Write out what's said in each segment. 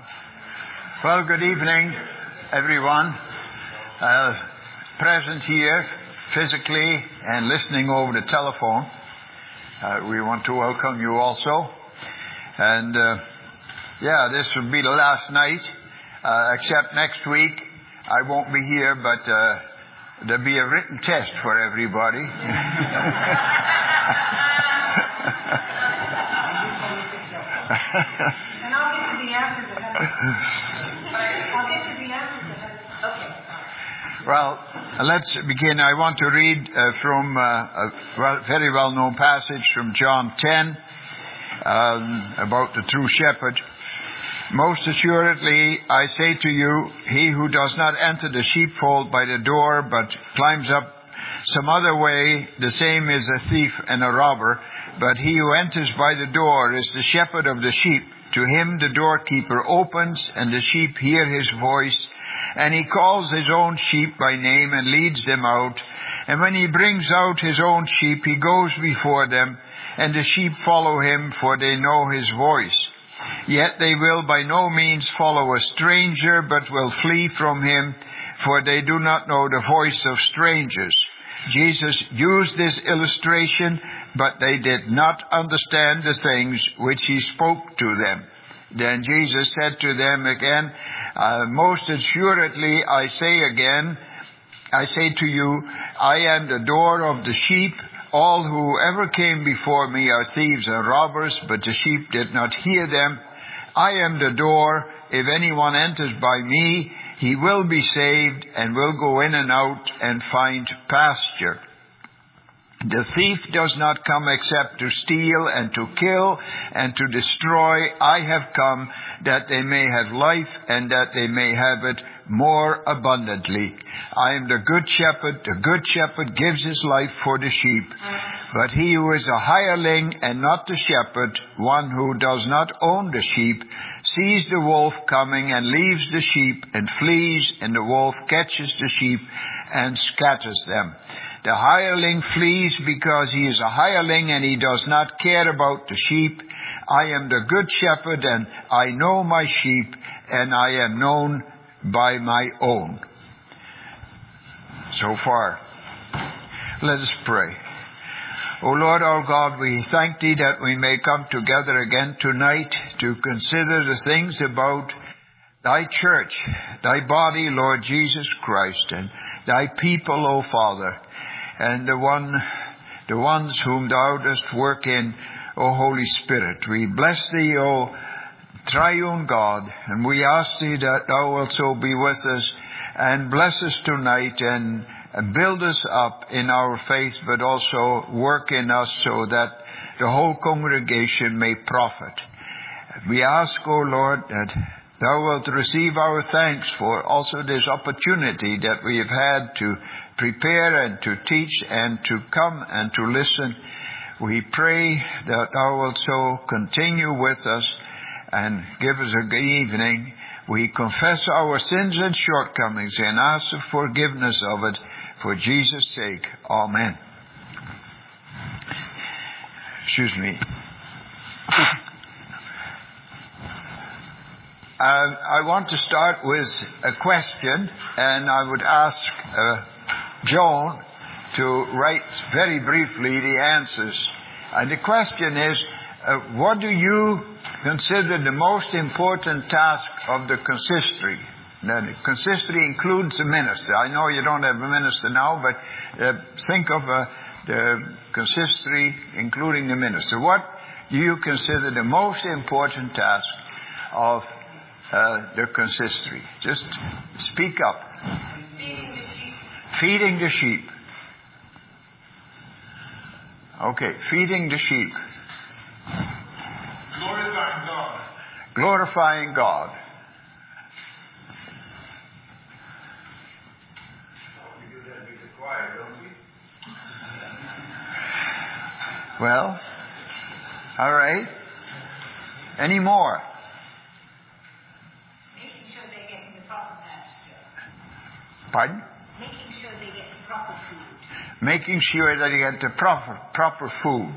Well, good evening, everyone. Present here physically and listening over the telephone. We want to welcome you also. And this will be the last night, except next week. I won't be here, but there'll be a written test for everybody. And I'll get to the answers ahead. Okay. Well, let's begin. I want to read from a very well-known passage from John 10 about the true shepherd. Most assuredly, I say to you, he who does not enter the sheepfold by the door, but climbs up some other way, the same is a thief and a robber. But he who enters by the door is the shepherd of the sheep. To him the doorkeeper opens, and the sheep hear his voice. And he calls his own sheep by name and leads them out. And when he brings out his own sheep, he goes before them, and the sheep follow him, for they know his voice. Yet they will by no means follow a stranger, but will flee from him, for they do not know the voice of strangers. Jesus used this illustration, but they did not understand the things which he spoke to them. Then Jesus said to them again, most assuredly I say to you, I am the door of the sheep. All who ever came before me are thieves and robbers, but the sheep did not hear them. I am the door. If anyone enters by me, he will be saved and will go in and out and find pasture. The thief does not come except to steal and to kill and to destroy. I have come that they may have life and that they may have it more abundantly. I am the good shepherd. The good shepherd gives his life for the sheep. But he who is a hireling and not the shepherd, one who does not own the sheep, sees the wolf coming and leaves the sheep and flees, and the wolf catches the sheep and scatters them. The hireling flees because he is a hireling and he does not care about the sheep. I am the good shepherd, and I know my sheep, and I am known by my own. So far. Let us pray. O Lord our God, we thank thee that we may come together again tonight to consider the things about thy church, thy body, Lord Jesus Christ, and thy people, O Father, and the ones whom thou dost work in, O Holy Spirit. We bless thee, O triune God, and we ask thee that thou also be with us and bless us tonight and build us up in our faith, but also work in us so that the whole congregation may profit. We ask, O Lord, that thou wilt receive our thanks for also this opportunity that we have had to prepare and to teach and to come and to listen. We pray that thou wilt so continue with us and give us a good evening. We confess our sins and shortcomings and ask for forgiveness of it for Jesus' sake. Amen. Excuse me. I want to start with a question, and I would ask Joan to write very briefly the answers. And the question is, what do you consider the most important task of the consistory? Now, the consistory includes the minister. I know you don't have a minister now, but think of the consistory including the minister. What do you consider the most important task of the consistory? Just speak up. Feeding the sheep. Feeding the sheep. Okay, feeding the sheep. Glorifying God. Glorifying God. We do that with the choir, don't we? Well, all right. Any more? Making sure they're getting the proper pasture. Pardon? Making sure they get the proper food. Making sure that you get the proper food.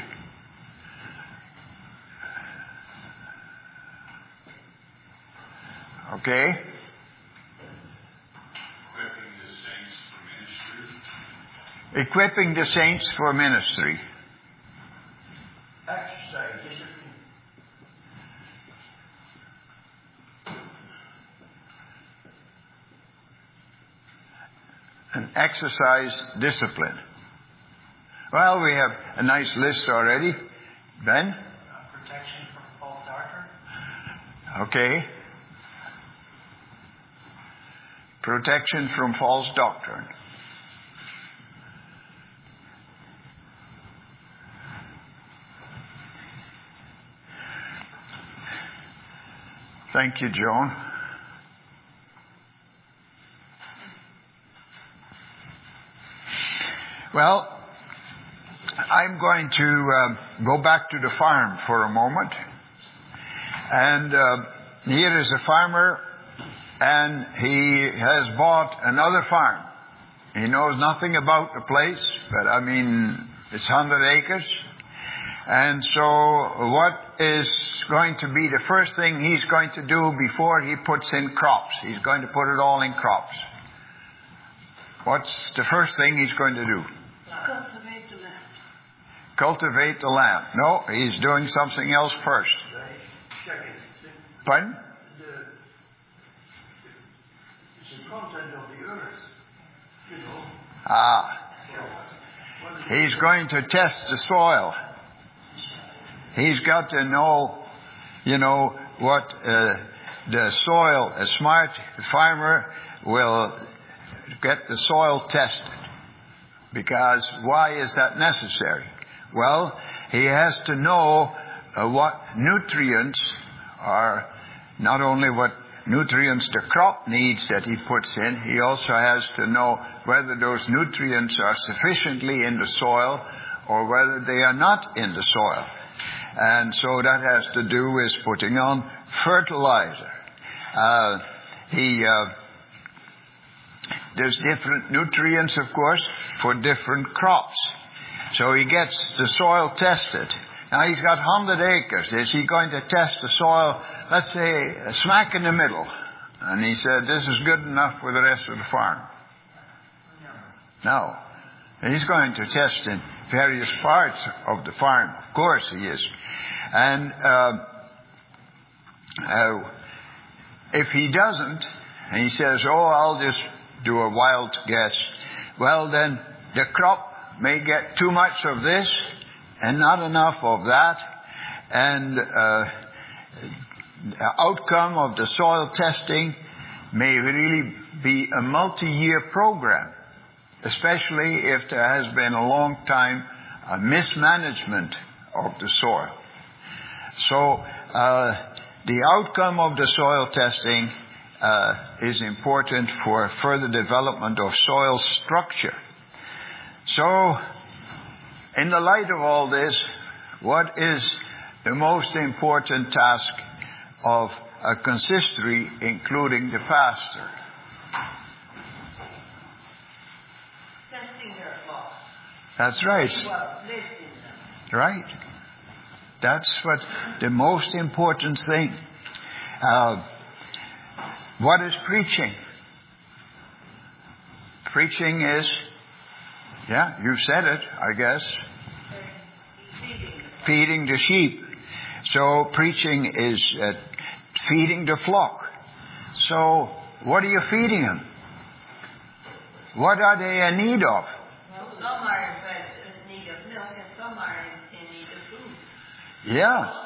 Okay? Equipping the saints for ministry. Equipping the saints for ministry. Exercise, discipline. And exercise discipline. Well, we have a nice list already. Ben? Protection from false doctrine. Okay. Protection from false doctrine. Thank you, Joan. Well, I'm going to go back to the farm for a moment. And here is a farmer, and he has bought another farm. He knows nothing about the place, but I mean, it's 100 acres. And so what is going to be the first thing he's going to do before he puts in crops? He's going to put it all in crops. What's the first thing he's going to do? Cultivate the land. Cultivate the land. No, he's doing something else first. Second, Pardon? it's the content of the earth. You know. He's going to test the soil. He's got to know, what the soil. A smart farmer will get the soil tested. Because why is that necessary? Well, he has to know what nutrients are, not only what nutrients the crop needs that he puts in, he also has to know whether those nutrients are sufficiently in the soil or whether they are not in the soil. And so that has to do with putting on fertilizer. There's different nutrients, of course, for different crops. So he gets the soil tested. Now he's got 100 acres. Is he going to test the soil, let's say, smack in the middle? And he said, this is good enough for the rest of the farm. No. He's going to test in various parts of the farm. Of course he is. And if he doesn't, and he says, I'll just do a wild guess, well then the crop may get too much of this and not enough of that. And the outcome of the soil testing may really be a multi-year program, especially if there has been a long time mismanagement of the soil. So the outcome of the soil testing is important for further development of soil structure. So, in the light of all this, what is the most important task of a consistory, including the pastor? Testing their laws. That's right. What lives in them. Right. That's what the most important thing. What is preaching? Preaching is, you said it, I guess. Feeding the sheep. So preaching is feeding the flock. So what are you feeding them? What are they in need of? Well, some are in need of milk and some are in need of food. Yeah.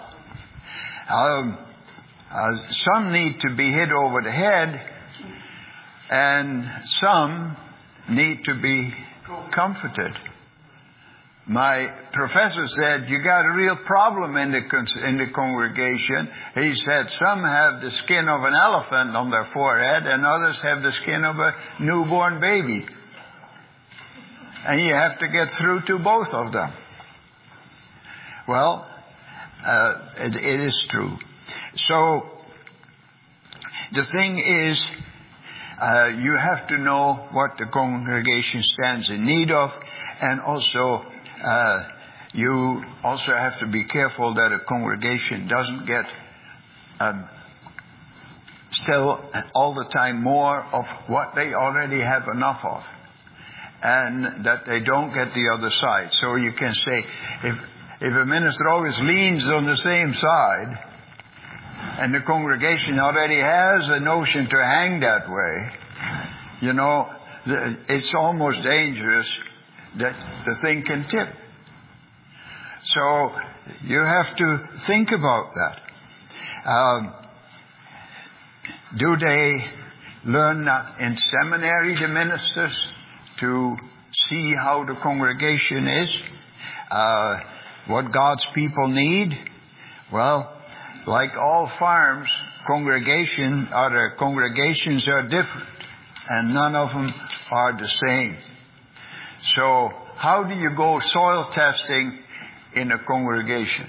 Some need to be hit over the head, and some need to be comforted. My professor said, you got a real problem in the congregation. He said, some have the skin of an elephant on their forehead, and others have the skin of a newborn baby. And you have to get through to both of them. Well, it is true. So, the thing is, you have to know what the congregation stands in need of, and also, you also have to be careful that a congregation doesn't get still all the time more of what they already have enough of, and that they don't get the other side. So you can say, if a minister always leans on the same side, and the congregation already has a notion to hang that way, it's almost dangerous that the thing can tip. So you have to think about that. Do they learn in seminary, the ministers, to see how the congregation is? What God's people need? Well, like all farms, congregations are different, and none of them are the same. So how do you go soil testing in a congregation?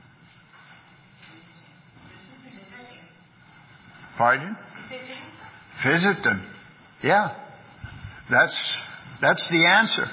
Pardon? Visit them. Yeah. That's the answer.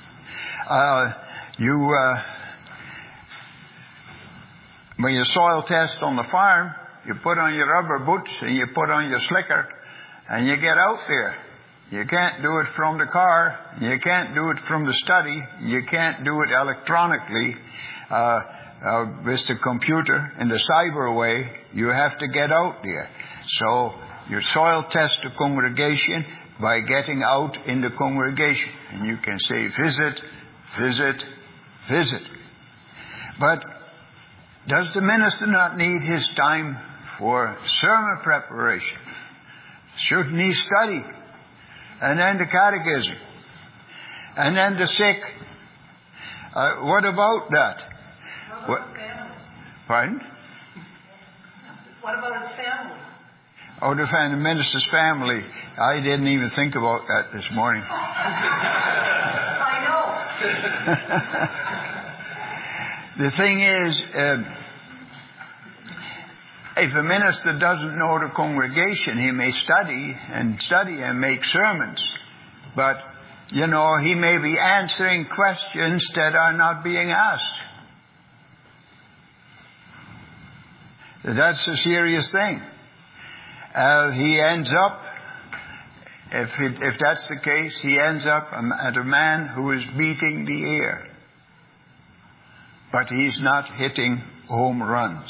When you soil test on the farm, you put on your rubber boots and you put on your slicker and you get out there. You can't do it from the car. You can't do it from the study. You can't do it electronically with the computer in the cyber way. You have to get out there. So you soil test the congregation by getting out in the congregation. And you can say visit, visit, visit. But does the minister not need his time for sermon preparation? Shouldn't he study? And then the catechism. And then the sick. What about that? What about his family? Pardon? What about his family? Oh, the minister's family. I didn't even think about that this morning. I know. The thing is, if a minister doesn't know the congregation, he may study and make sermons. But, he may be answering questions that are not being asked. That's a serious thing. He ends up, if that's the case, he ends up at a man who is beating the air. But he's not hitting home runs.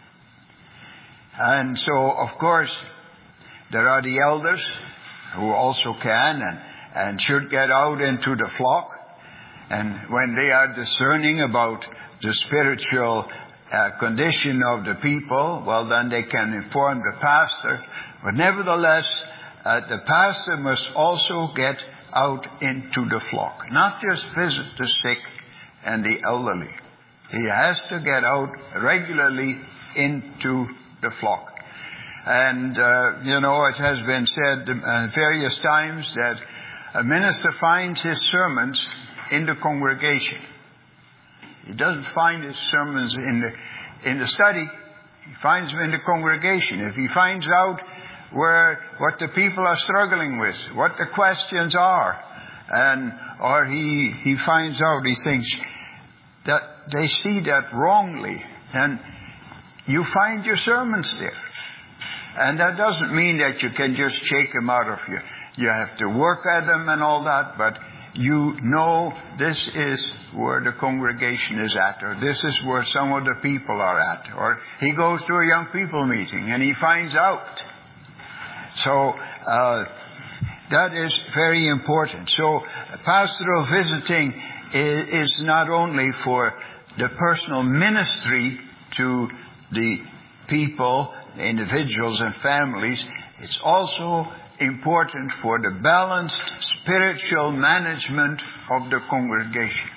And so, of course, there are the elders who also can and should get out into the flock. And when they are discerning about the spiritual condition of the people, well, then they can inform the pastor. But nevertheless, the pastor must also get out into the flock, not just visit the sick and the elderly. He has to get out regularly into the flock. And, it has been said various times that a minister finds his sermons in the congregation. He doesn't find his sermons in the study. He finds them in the congregation. If he finds out what the people are struggling with, what the questions are, or he finds out, he thinks that they see that wrongly, then you find your sermons there. And that doesn't mean that you can just shake them out of you. You have to work at them and all that, but this is where the congregation is at, or this is where some of the people are at. Or he goes to a young people meeting and he finds out. So that is very important. So pastoral visiting is not only for the personal ministry to the people, individuals and families, it's also important for the balanced spiritual management of the congregation.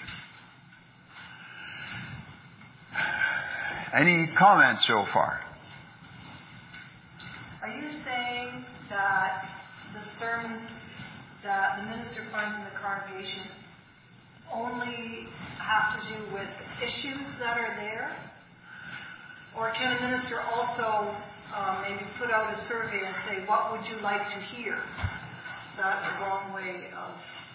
Any comments so far? Are you saying that the sermons that the minister finds in the congregation only have to do with issues that are there? Or can a minister also maybe put out a survey and say, what would you like to hear? Is that the wrong way of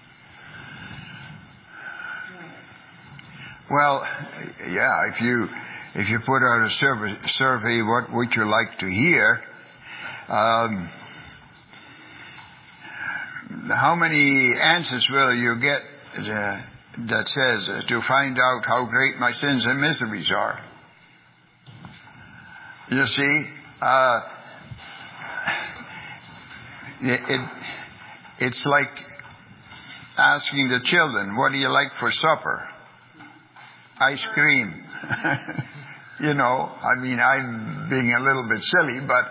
doing it? Well, yeah, if you put out a survey, what would you like to hear? How many answers will you get that says to find out how great my sins and miseries are? You see, it's like asking the children, what do you like for supper? Ice cream. You know, I mean, I'm being a little bit silly, but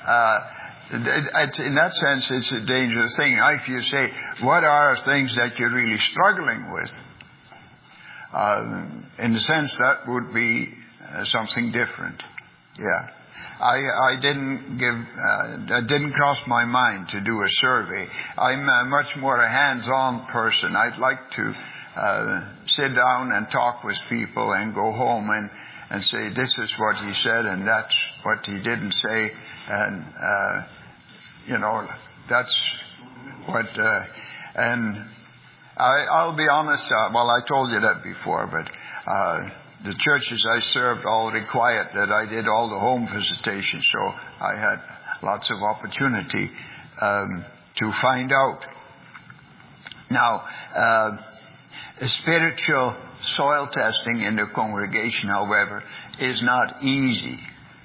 in that sense, it's a dangerous thing. If you say, what are things that you're really struggling with? In the sense, that would be something different. Yeah. I didn't cross my mind to do a survey. I'm much more a hands-on person. I'd like to sit down and talk with people and go home and say, this is what he said and that's what he didn't say. And, that's what, and I'll be honest, I told you that before, but, the churches I served all required that I did all the home visitations, so I had lots of opportunity to find out. Now, spiritual soil testing in the congregation, however, is not easy.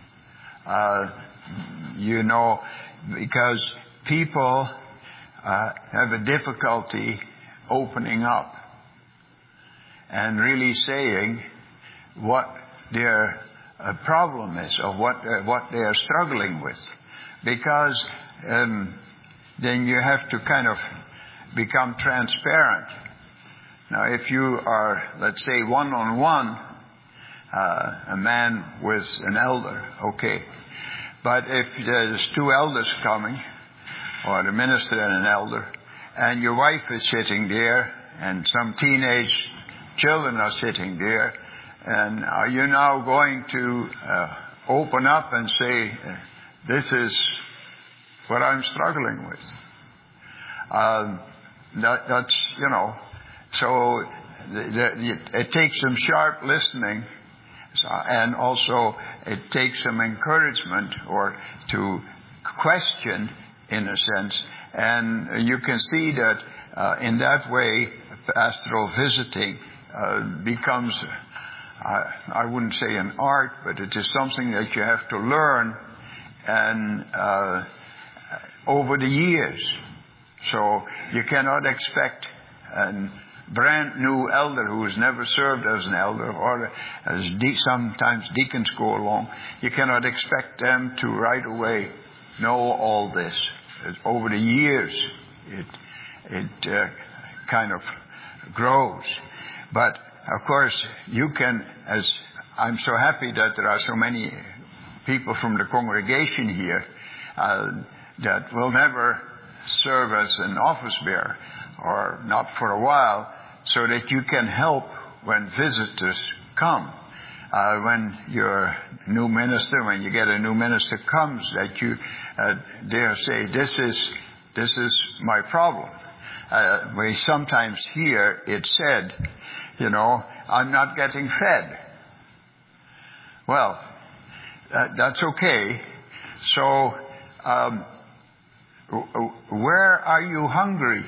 Because people have a difficulty opening up and really saying what their problem is or what they are struggling with. Because then you have to kind of become transparent. Now, if you are, let's say, one-on-one, a man with an elder, okay. But if there's two elders coming, or the minister and an elder, and your wife is sitting there, and some teenage children are sitting there, and are you now going to open up and say, this is what I'm struggling with? That's, so it takes some sharp listening, and also it takes some encouragement or to question, in a sense. And you can see that in that way, pastoral visiting becomes, I wouldn't say an art, but it is something that you have to learn and over the years. So you cannot expect a brand new elder who has never served as an elder, or as sometimes deacons go along, you cannot expect them to right away know all this. Over the years, it kind of grows. But of course, you can, as I'm so happy that there are so many people from the congregation here that will never serve as an office bearer, or not for a while, so that you can help when visitors come. When your new minister, when you get a new minister comes, that you dare say, this is my problem. We sometimes hear it said, I'm not getting fed. Well, that's okay. So, where are you hungry?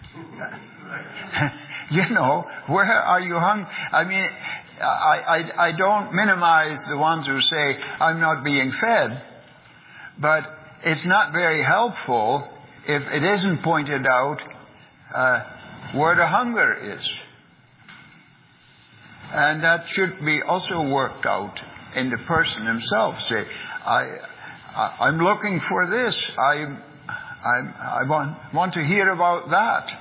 Where are you hungry? I mean, I don't minimize the ones who say, I'm not being fed, but it's not very helpful if it isn't pointed out where the hunger is. And that should be also worked out in the person himself. Say, I'm looking for this. I want to hear about that.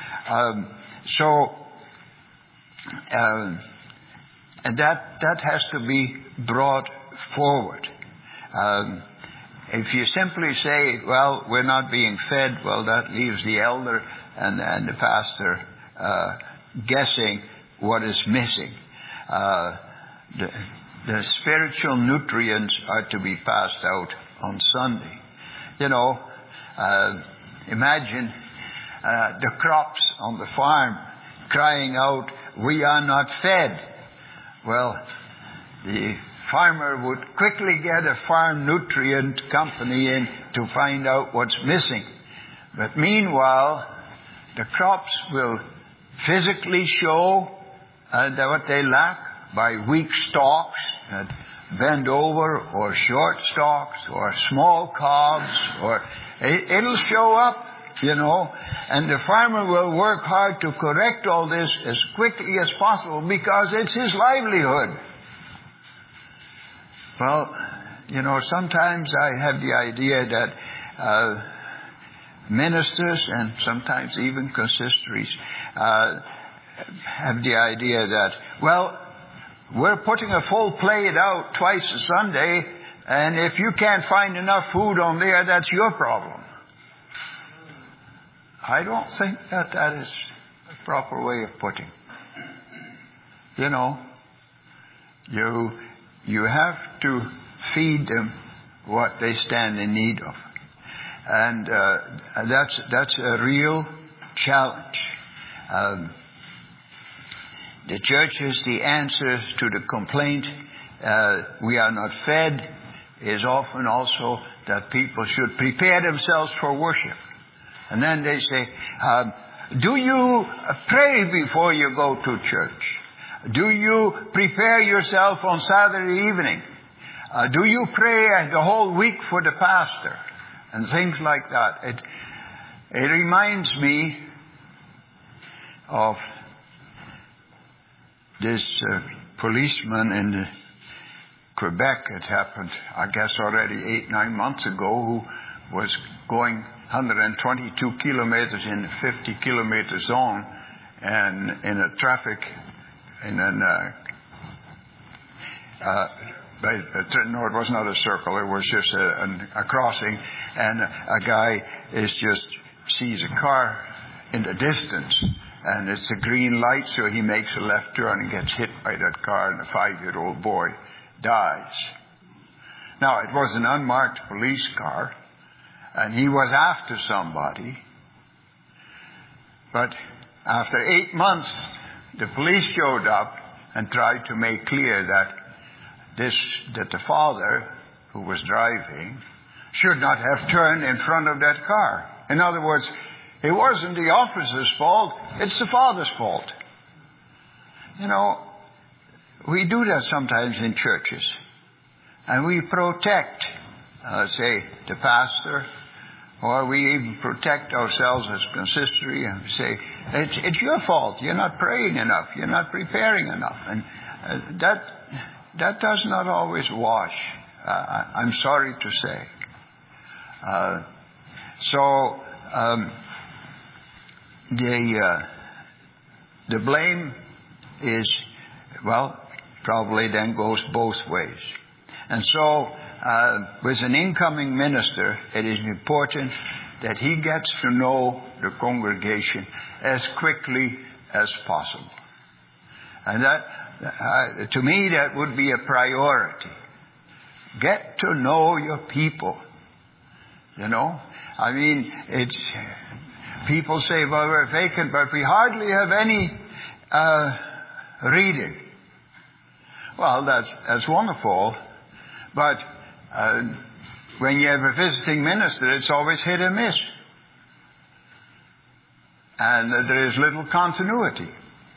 And that has to be brought forward. If you simply say, well, we're not being fed, well, that leaves the elder and the pastor guessing what is missing. The spiritual nutrients are to be passed out on Sunday. Imagine the crops on the farm crying out, we are not fed. Well, the farmer would quickly get a farm nutrient company in to find out what's missing. But meanwhile, the crops will physically show what they lack by weak stalks that bend over, or short stalks, or small cobs, or it'll show up, and the farmer will work hard to correct all this as quickly as possible because it's his livelihood. Well, sometimes I have the idea that ministers and sometimes even consistories have the idea that, well, we're putting a full plate out twice a Sunday, and if you can't find enough food on there, that's your problem. I don't think that is a proper way of putting. You have to feed them what they stand in need of. And that's a real challenge. The church is the answer to the complaint, we are not fed, is often also that people should prepare themselves for worship. And then they say, do you pray before you go to church? Do you prepare yourself on Saturday evening? Do you pray the whole week for the pastor? And things like that. It reminds me of this policeman in Quebec. It happened, I guess, already 8-9 months ago, who was going 122 kilometers in a 50-kilometer zone, and in a traffic, no, it was not a circle. It was just a crossing, and a guy sees a car in the distance, and it's a green light, so he makes a left turn and gets hit by that car, and a 5-year-old boy dies. Now, it was an unmarked police car, and he was after somebody. But after 8 months, the police showed up and tried to make clear that the father, who was driving, should not have turned in front of that car. In other words, it wasn't the officer's fault, it's the father's fault. We do that sometimes in churches. And we protect, say, the pastor, or we even protect ourselves as consistory, and we say, it's your fault, you're not praying enough, you're not preparing enough. And that does not always wash, I'm sorry to say. The blame is, probably then goes both ways. And so, with an incoming minister, it is important that he gets to know the congregation as quickly as possible. And that, to me, that would be a priority. Get to know your people. People say, well, we're vacant, but we hardly have any reading. Well, that's wonderful, but when you have a visiting minister, it's always hit and miss. And there is little continuity.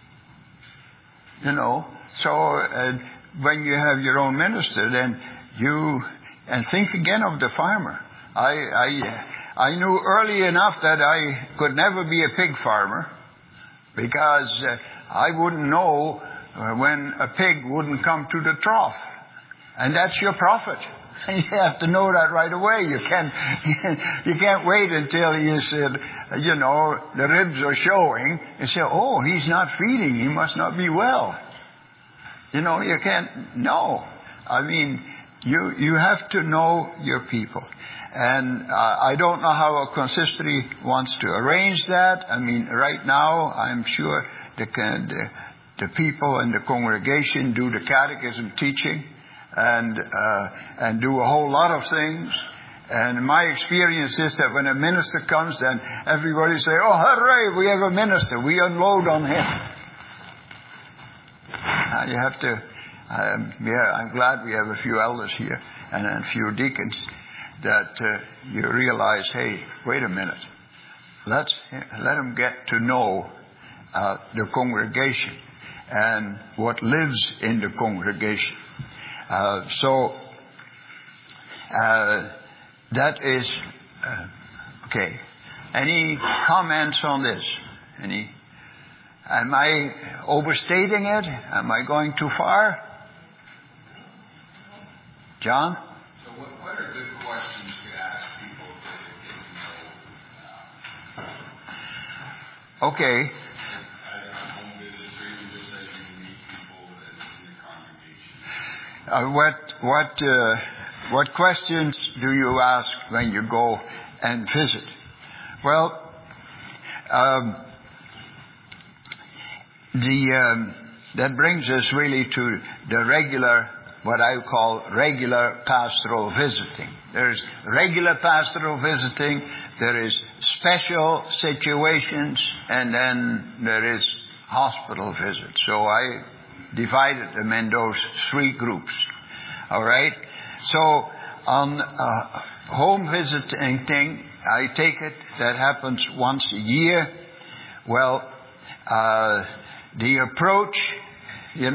So when you have your own minister, then and think again of the farmer. I knew early enough that I could never be a pig farmer, because I wouldn't know when a pig wouldn't come to the trough. And that's your profit. And you have to know that right away. You can't wait until you said, the ribs are showing, and say, oh, he's not feeding, he must not be well. You can't know. You have to know your people. And I don't know how a consistory wants to arrange that. Right now, I'm sure the people in the congregation do the catechism teaching and do a whole lot of things. And my experience is that when a minister comes, then everybody say, oh, hooray, we have a minister. We unload on him. You have to I'm glad we have a few elders here and a few deacons that you realize, hey, wait a minute. Let them get to know the congregation and what lives in the congregation. That is okay. Any comments on this? Am I overstating it? Am I going too far? John? So what are good questions to ask people to get to know? Okay. At home visits, or even just as you meet people in the congregation? What questions do you ask when you go and visit? Well, that brings us really to the regular, what I call regular pastoral visiting. There's regular pastoral visiting, there is special situations, and then there is hospital visits. So I divided them in those three groups. All right? So on home visiting thing, I take it that happens once a year. Well, the approach, you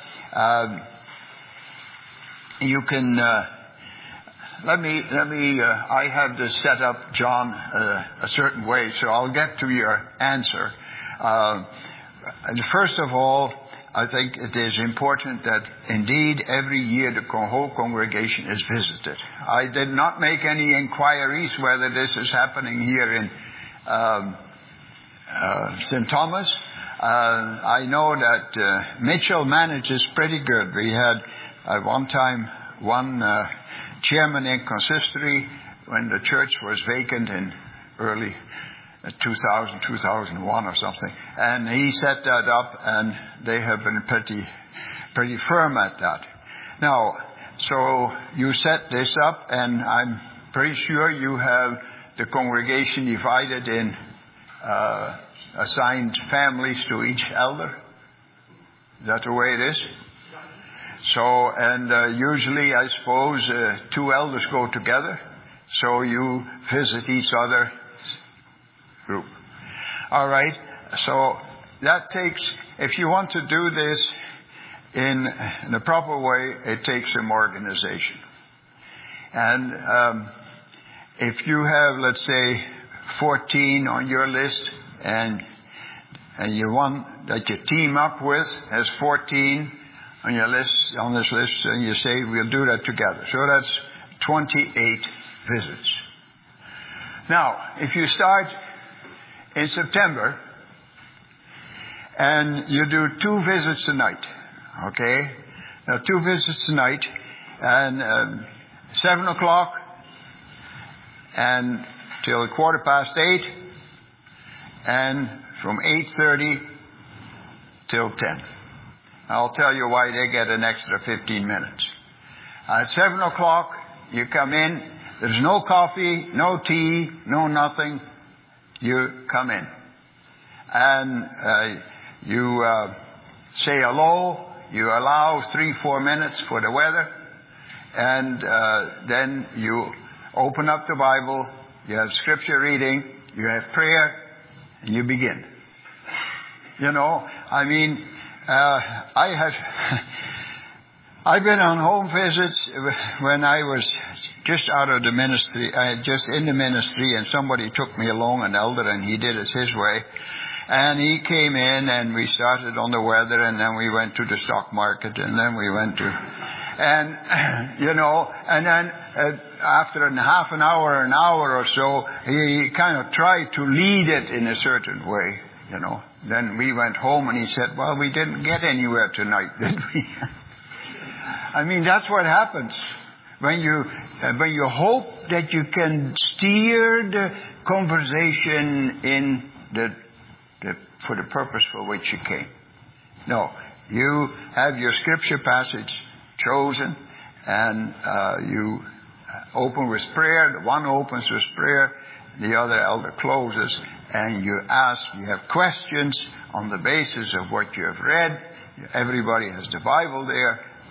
can, let me, I have this set up, John, a certain way, so I'll get to your answer. And first of all, I think it is important that indeed every year the whole congregation is visited. I did not make any inquiries whether this is happening here in St. Thomas. I know that Mitchell manages pretty good. We had at one time one chairman in consistory when the church was vacant in early 2000, 2001 or something. And he set that up, and they have been pretty firm at that. Now, so you set this up, and I'm pretty sure you have the congregation divided in assigned families to each elder. Is that the way it is? So, and usually, I suppose, two elders go together, so you visit each other group. All right. So that takes, if you want to do this in a proper way, it takes some organization. And if you have, let's say, 14 on your list, and you want that you team up with has 14 on your list, on this list, and you say we'll do that together. So that's 28 visits. Now, if you start in September, and you do 2 visits a night, okay? Now 2 visits a night, and 7 o'clock, and till 8:15, and from 8:30 till 10. I'll tell you why they get an extra 15 minutes. At 7 o'clock, you come in, there's no coffee, no tea, no nothing. You come in and you say hello. You allow 3-4 minutes for the weather, and then you open up the Bible. You have scripture reading. You have prayer, and you begin. I've been on home visits when I was just out of the ministry, just in the ministry, and somebody took me along, an elder, and he did it his way. And he came in, and we started on the weather, and then we went to the stock market, and then we went to, and then after half an hour or so, he kind of tried to lead it in a certain way, Then we went home, and he said, well, we didn't get anywhere tonight, did we? That's what happens when you hope that you can steer the conversation in for the purpose for which you came. No, you have your scripture passage chosen, and you open with prayer. One opens with prayer, the other elder closes, and you have questions on the basis of what you have read. Everybody has the Bible there,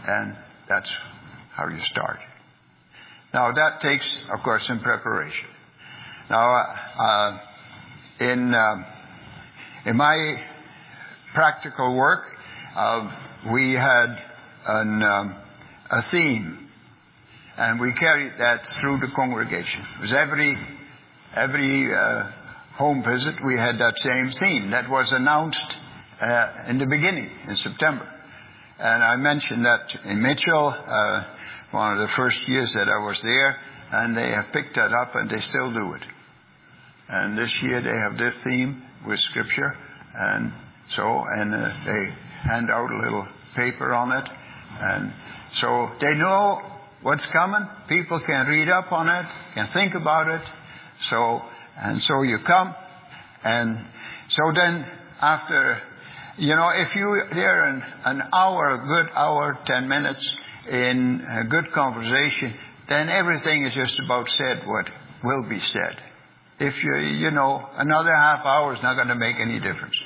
And that's how you start. Now that takes, of course, some preparation. Now, in my practical work, we had a theme, and we carried that through the congregation. It was every home visit we had that same theme. That was announced in the beginning, in September. And I mentioned that in Mitchell, one of the first years that I was there, and they have picked that up and they still do it. And this year they have this theme with Scripture, and they hand out a little paper on it, and so they know what's coming. People can read up on it, can think about it. So you come, and so then after, if you're there an hour, a good hour, 10 minutes in a good conversation, then everything is just about said what will be said. If another half hour is not going to make any difference.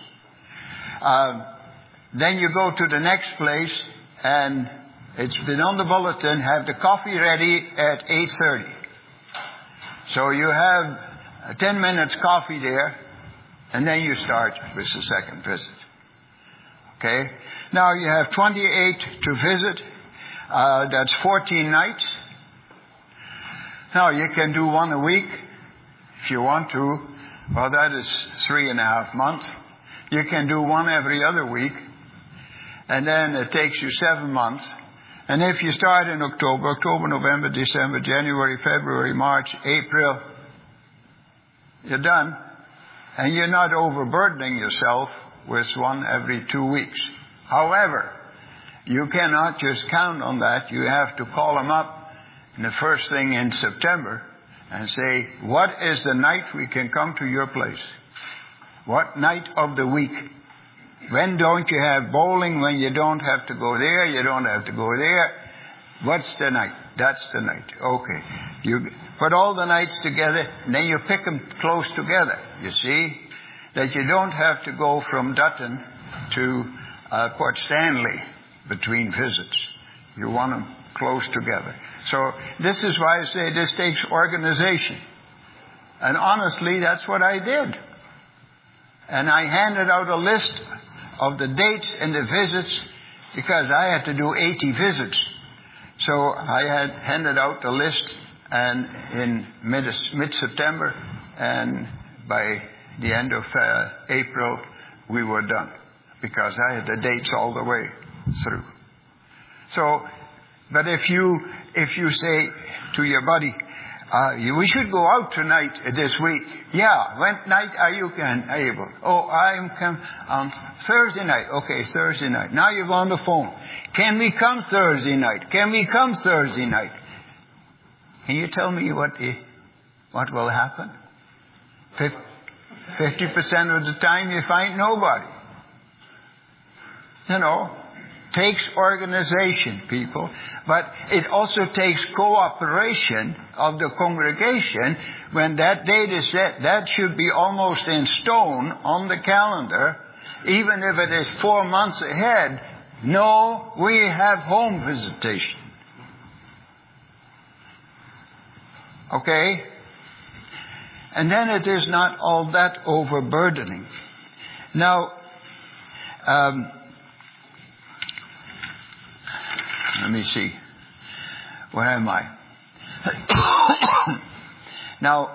Then you go to the next place, and it's been on the bulletin, have the coffee ready at 8:30. So you have 10 minutes coffee there, and then you start with the second visit. Okay? Now you have 28 to visit. That's 14 nights. Now you can do one a week if you want to. Well, that is 3.5 months. You can do one every other week. And then it takes you 7 months. And if you start in October, November, December, January, February, March, April, you're done. And you're not overburdening yourself with one every 2 weeks. However, you cannot just count on that. You have to call them up in the first thing in September and say, what is the night we can come to your place? What night of the week? When don't you have bowling? When you don't have to go there, you don't have to go there. What's the night? That's the night. Okay. You put all the nights together, and then you pick them close together. You see? That you don't have to go from Dutton to Port Stanley between visits. You want them close together. So this is why I say this takes organization. And honestly, that's what I did. And I handed out a list of the dates and the visits because I had to do 80 visits. So I had handed out the list, and in mid-September, and by the end of April, we were done because I had the dates all the way through. So, but if you say to your buddy, we should go out tonight this week. Yeah, when night are you able? Oh, I'm on Thursday night. Okay, Thursday night. Now you're on the phone. Can we come Thursday night? Can we come Thursday night? Can you tell me what will happen? 50% of the time you find nobody. Takes organization, people, but it also takes cooperation of the congregation. When that date is set, that should be almost in stone on the calendar, even if it is 4 months ahead. No, we have home visitation. Okay? And then it is not all that overburdening. Now, let me see. Where am I? Now,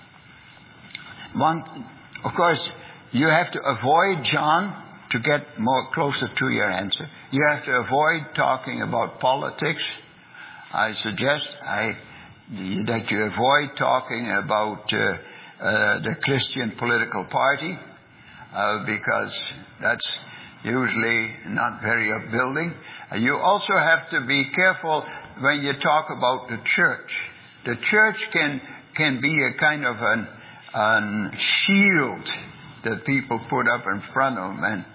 of course, you have to avoid, John, to get more closer to your answer. You have to avoid talking about politics. I suggest that you avoid talking about the Christian political party because that's usually not very upbuilding. You also have to be careful when you talk about the church. The church can be a kind of an shield that people put up in front of them, and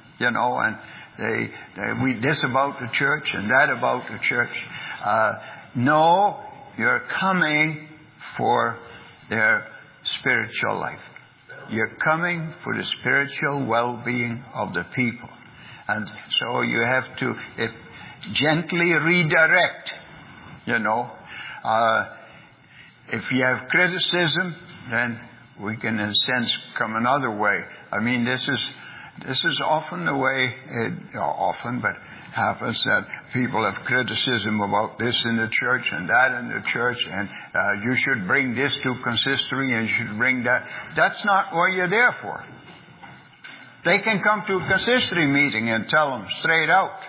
we this about the church and that about the church. No, you're coming for their spiritual life. You're coming for the spiritual well-being of the people. And so you have to, gently redirect, you know. If you have criticism, then we can, in a sense, come another way. I mean, this is often the way, but happens that people have criticism about this in the church and that in the church, and you should bring this to consistory and you should bring that. That's not what you're there for. They can come to a consistory meeting and tell them straight out.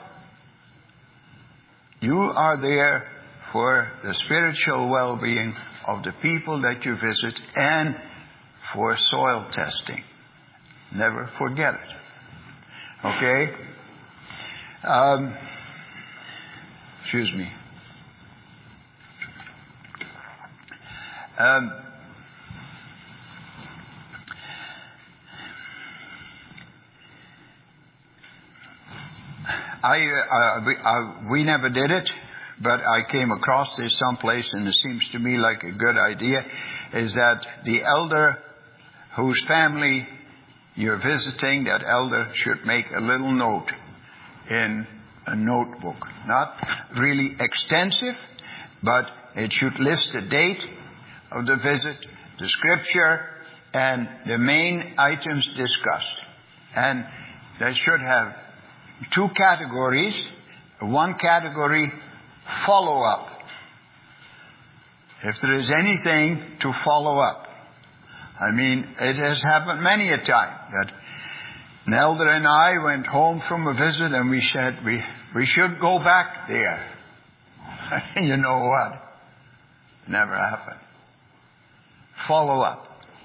You are there for the spiritual well-being of the people that you visit and for soil testing. Never forget it. Okay? Excuse me. We never did it, but I came across this someplace, and it seems to me like a good idea, is that the elder whose family you're visiting, that elder should make a little note in a notebook. Not really extensive, but it should list the date of the visit, the scripture, and the main items discussed. And they should have two categories. One category, follow-up. If there is anything to follow up. I mean, it has happened many a time that an elder and I went home from a visit and we said, we should go back there. You know what? Never happened. Follow up.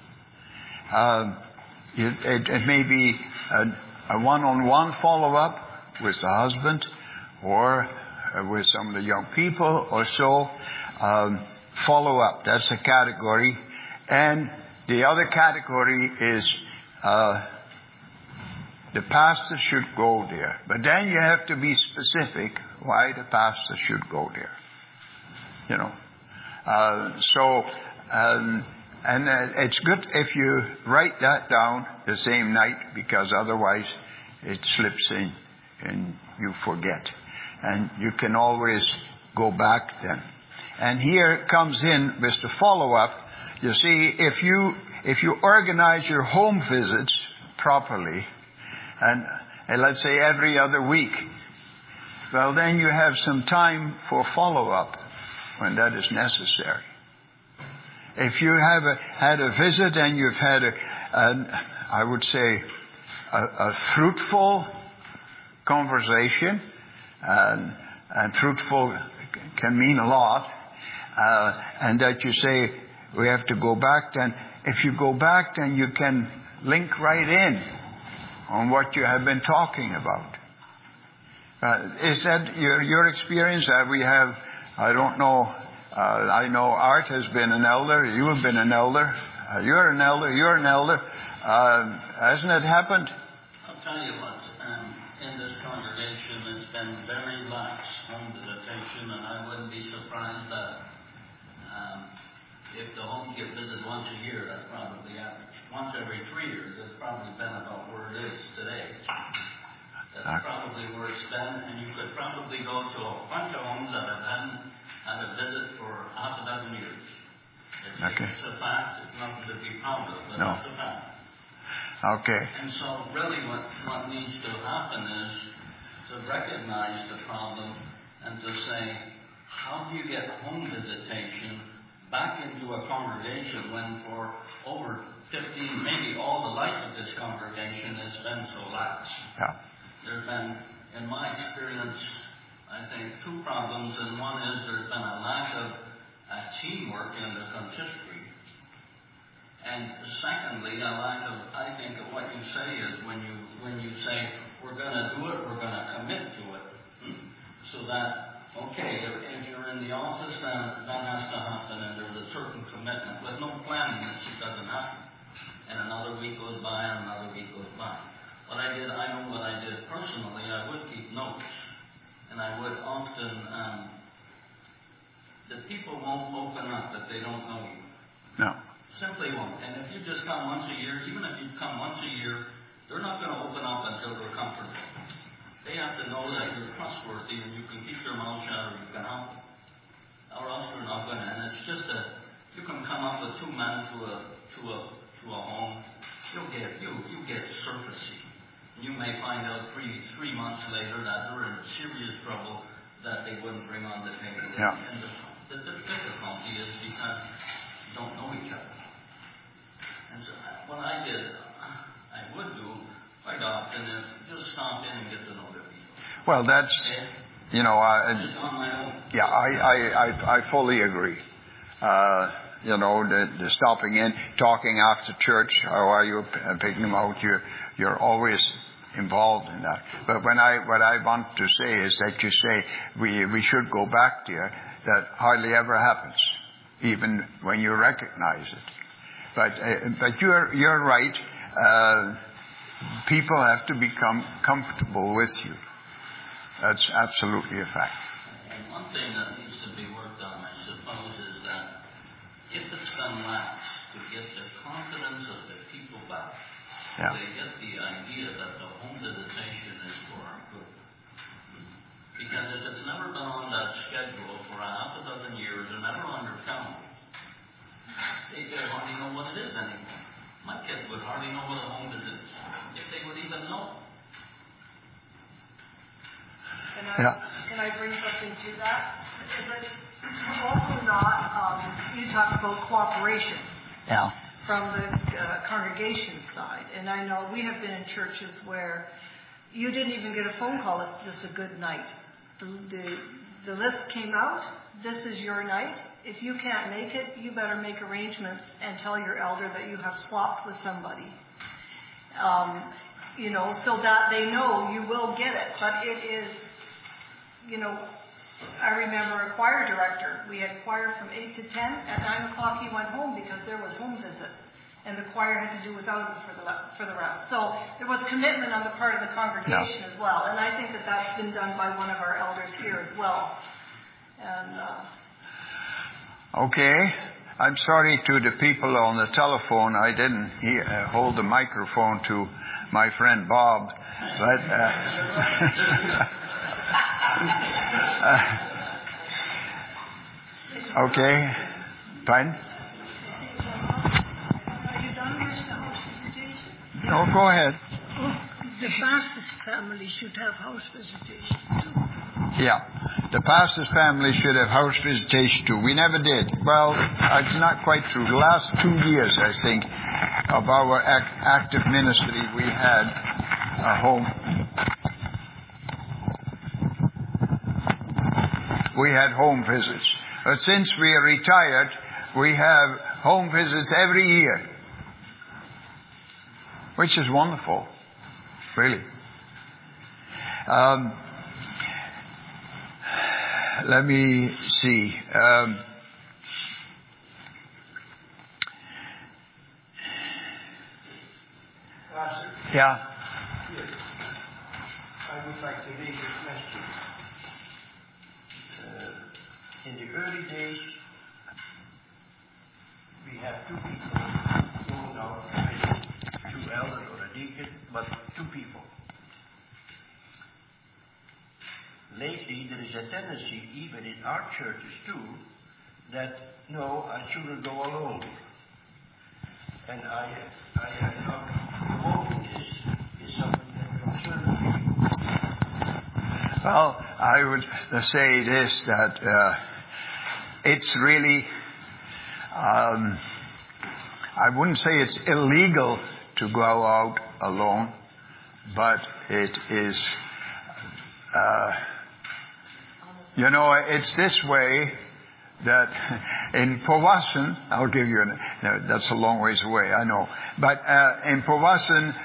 It may be a one-on-one follow-up with the husband or with some of the young people or so. Follow up. That's a category. And the other category is the pastor should go there. But then you have to be specific why the pastor should go there. You know. And it's good if you write that down the same night, because otherwise it slips in and you forget. And you can always go back then. And here comes in with the follow-up. You see, if you organize your home visits properly, and let's say every other week, well, then you have some time for follow-up when that is necessary. If you have had a visit and you've had I would say, a fruitful conversation, and fruitful can mean a lot, and that you say, we have to go back, then if you go back, then you can link right in on what you have been talking about. Is that your experience? That we have, I don't know, I know Art has been an elder, you have been an elder, you're an elder, hasn't it happened? I'll tell you what, in this congregation it's been very lax home visitation, and I wouldn't be surprised that if the homes get visited once a year, that's probably average. Once every 3 years, it's probably been about where it is today. That's probably where it's been, and you could probably go to a bunch of homes that have had a visit for half a dozen years. It's a fact. It's nothing to be proud of, but it's a fact. Okay. And so really what needs to happen is to recognize the problem and to say, how do you get home visitation back into a congregation when for over 15, maybe all the life of this congregation has been so lax? Yeah. There's been, in my experience, I think 2 problems, and one is there's been a lack of teamwork in the consistory. And secondly, a lack of, I think, of what you say is when you say, we're going to do it, we're going to commit to it. So that, okay, if you're in the office, then that has to happen, and there's a certain commitment. With no planning, it just doesn't happen. And another week goes by, and another week goes by. I know what I did personally. I would keep notes. And I would often, the people won't open up that they don't know you. No. Simply won't. And if you just come once a year, even if you come once a year, they're not going to open up until they're comfortable. They have to know that you're trustworthy and you can keep your mouth shut or you can help them. Or else you're not going to. And it's just you can come up with 2 men to a home. You get surfacey. You may find out three months later that they're in serious trouble that they wouldn't bring on the table. Yeah. And the difficulty is because you don't know each other. And so what I did, I would do quite often is just stop in and get to know the people. Well, that's, Just on my own. yeah, I fully agree. The stopping in, talking after church, how are you, picking them out, you're always involved in that. But what I want to say is that you say we should go back there. That hardly ever happens, even when you recognize it. But you're right. People have to become comfortable with you. That's absolutely a fact. And one thing that needs to be worked on, I suppose, is that if it's been lapsed, to get the confidence of the people back. Yeah. They get the idea that the home visitation is for our good. Because if it's never been on that schedule for half a dozen years and never under county, they hardly know what it is anymore. My kids would hardly know what a home visit is, if they would even know. Can I bring something to that? Is it also not, you talk about cooperation from the congregation side. And I know we have been in churches where you didn't even get a phone call, this is a good night. The list came out, this is your night. If you can't make it, you better make arrangements and tell your elder that you have swapped with somebody. So that they know you will get it. But it is, I remember a choir director. We had choir from 8 to 10. At 9 o'clock he went home because there was home visit. And the choir had to do without him for the rest. So there was commitment on the part of the congregation as well. And I think that that's been done by one of our elders here as well. And Okay. I'm sorry to the people on the telephone. I didn't hold the microphone to my friend Bob. But okay. Fine. Are you done with the house visitation? No, go ahead. The pastor's family should have house visitation too. Yeah. The pastor's family should have house visitation too. We never did. Well, it's not quite true. The last 2 years, I think, of our active ministry, we had a home. We had home visits. But since we are retired, we have home visits every year. Which is wonderful. Really. Let me see. Pastor? Yeah. Yes. I would like to raise a question. In the early days, we had 2 people going out with 2 elders or a deacon, but 2 people. Lately, there is a tendency, even in our churches too, that no, I shouldn't go alone. And I am not promoting this. It's something that concerns me. Well, I would say this, that it's really, I wouldn't say it's illegal to go out alone, but it is, it's this way that in Powassan, I'll give you that's a long ways away, I know. But in Powassan,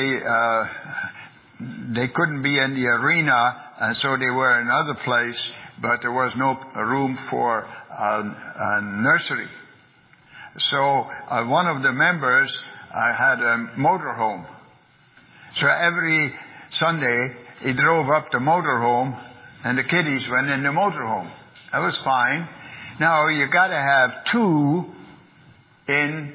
they couldn't be in the arena, and so they were in another place, but there was no room for a nursery. So one of the members had a motorhome. So every Sunday, he drove up the motorhome, and the kiddies went in the motorhome. That was fine. Now you got to have 2 in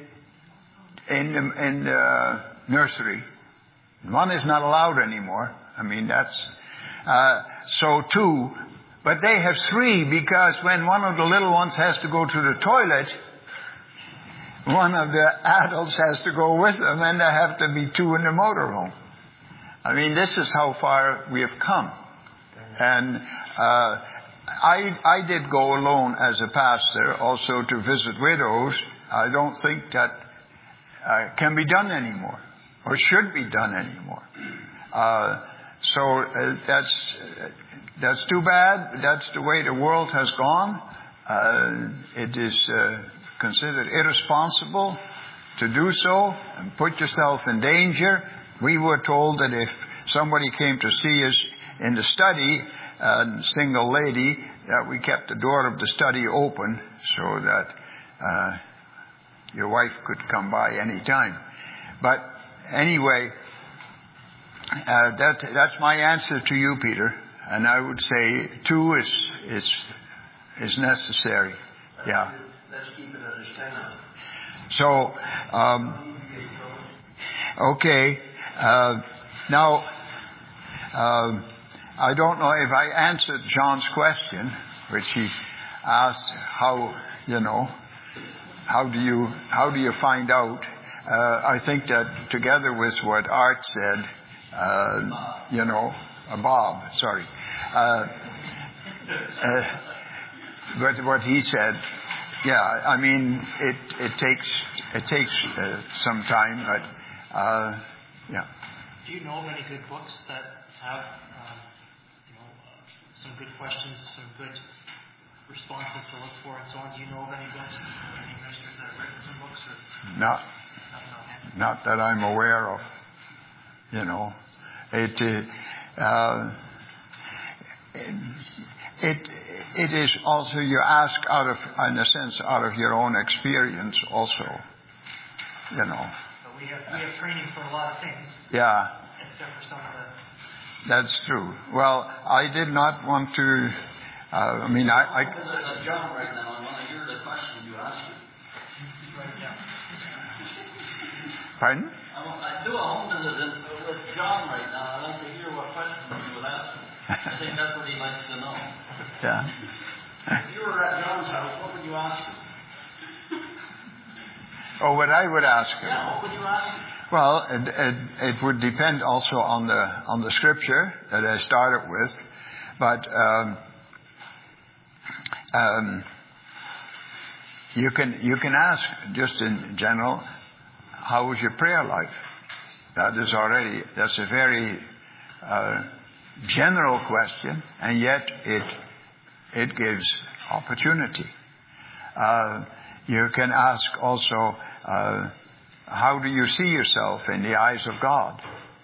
the nursery. One is not allowed anymore. I mean, So 2. But they have 3 because when one of the little ones has to go to the toilet, one of the adults has to go with them, and there have to be 2 in the motorhome. I mean, this is how far we have come. And I did go alone as a pastor, also to visit widows. I don't think that can be done anymore, or should be done anymore. So that's too bad. That's the way the world has gone. It is considered irresponsible to do so and put yourself in danger. We were told that if somebody came to see us in the study, a single lady, that we kept the door of the study open so that your wife could come by any time. But anyway, that's my answer to you, Peter. And I would say 2 is necessary. Yeah. Let's keep it at a standard. So, okay. Now, I don't know if I answered John's question, which he asked how do you find out? I think that together with what Art said, Bob, sorry. But what he said, yeah, I mean, it takes some time, but, yeah. Do you know of any good books that have, some good questions, some good responses to look for, and so on? Do you know of any books, any ministers that have written some books? Or not that I'm aware of. It is also, you ask in a sense, out of your own experience also, But we have training for a lot of things. Yeah. Except for some of the... That's true. Well, I did not want to, I visit John right now. I want to hear the question you asked me. Write it down. Pardon? I do a home visit with John right now. I want to hear what question you would ask me. I think that's what he likes to know. Yeah. If you were at John's house, what would you ask him? Oh, what I would ask him? Yeah, what would you ask him? Well, it would depend also on the scripture that I started with, but you can ask just in general, how is your prayer life? That's a very general question, and yet it gives opportunity. You can ask also, how do you see yourself in the eyes of God?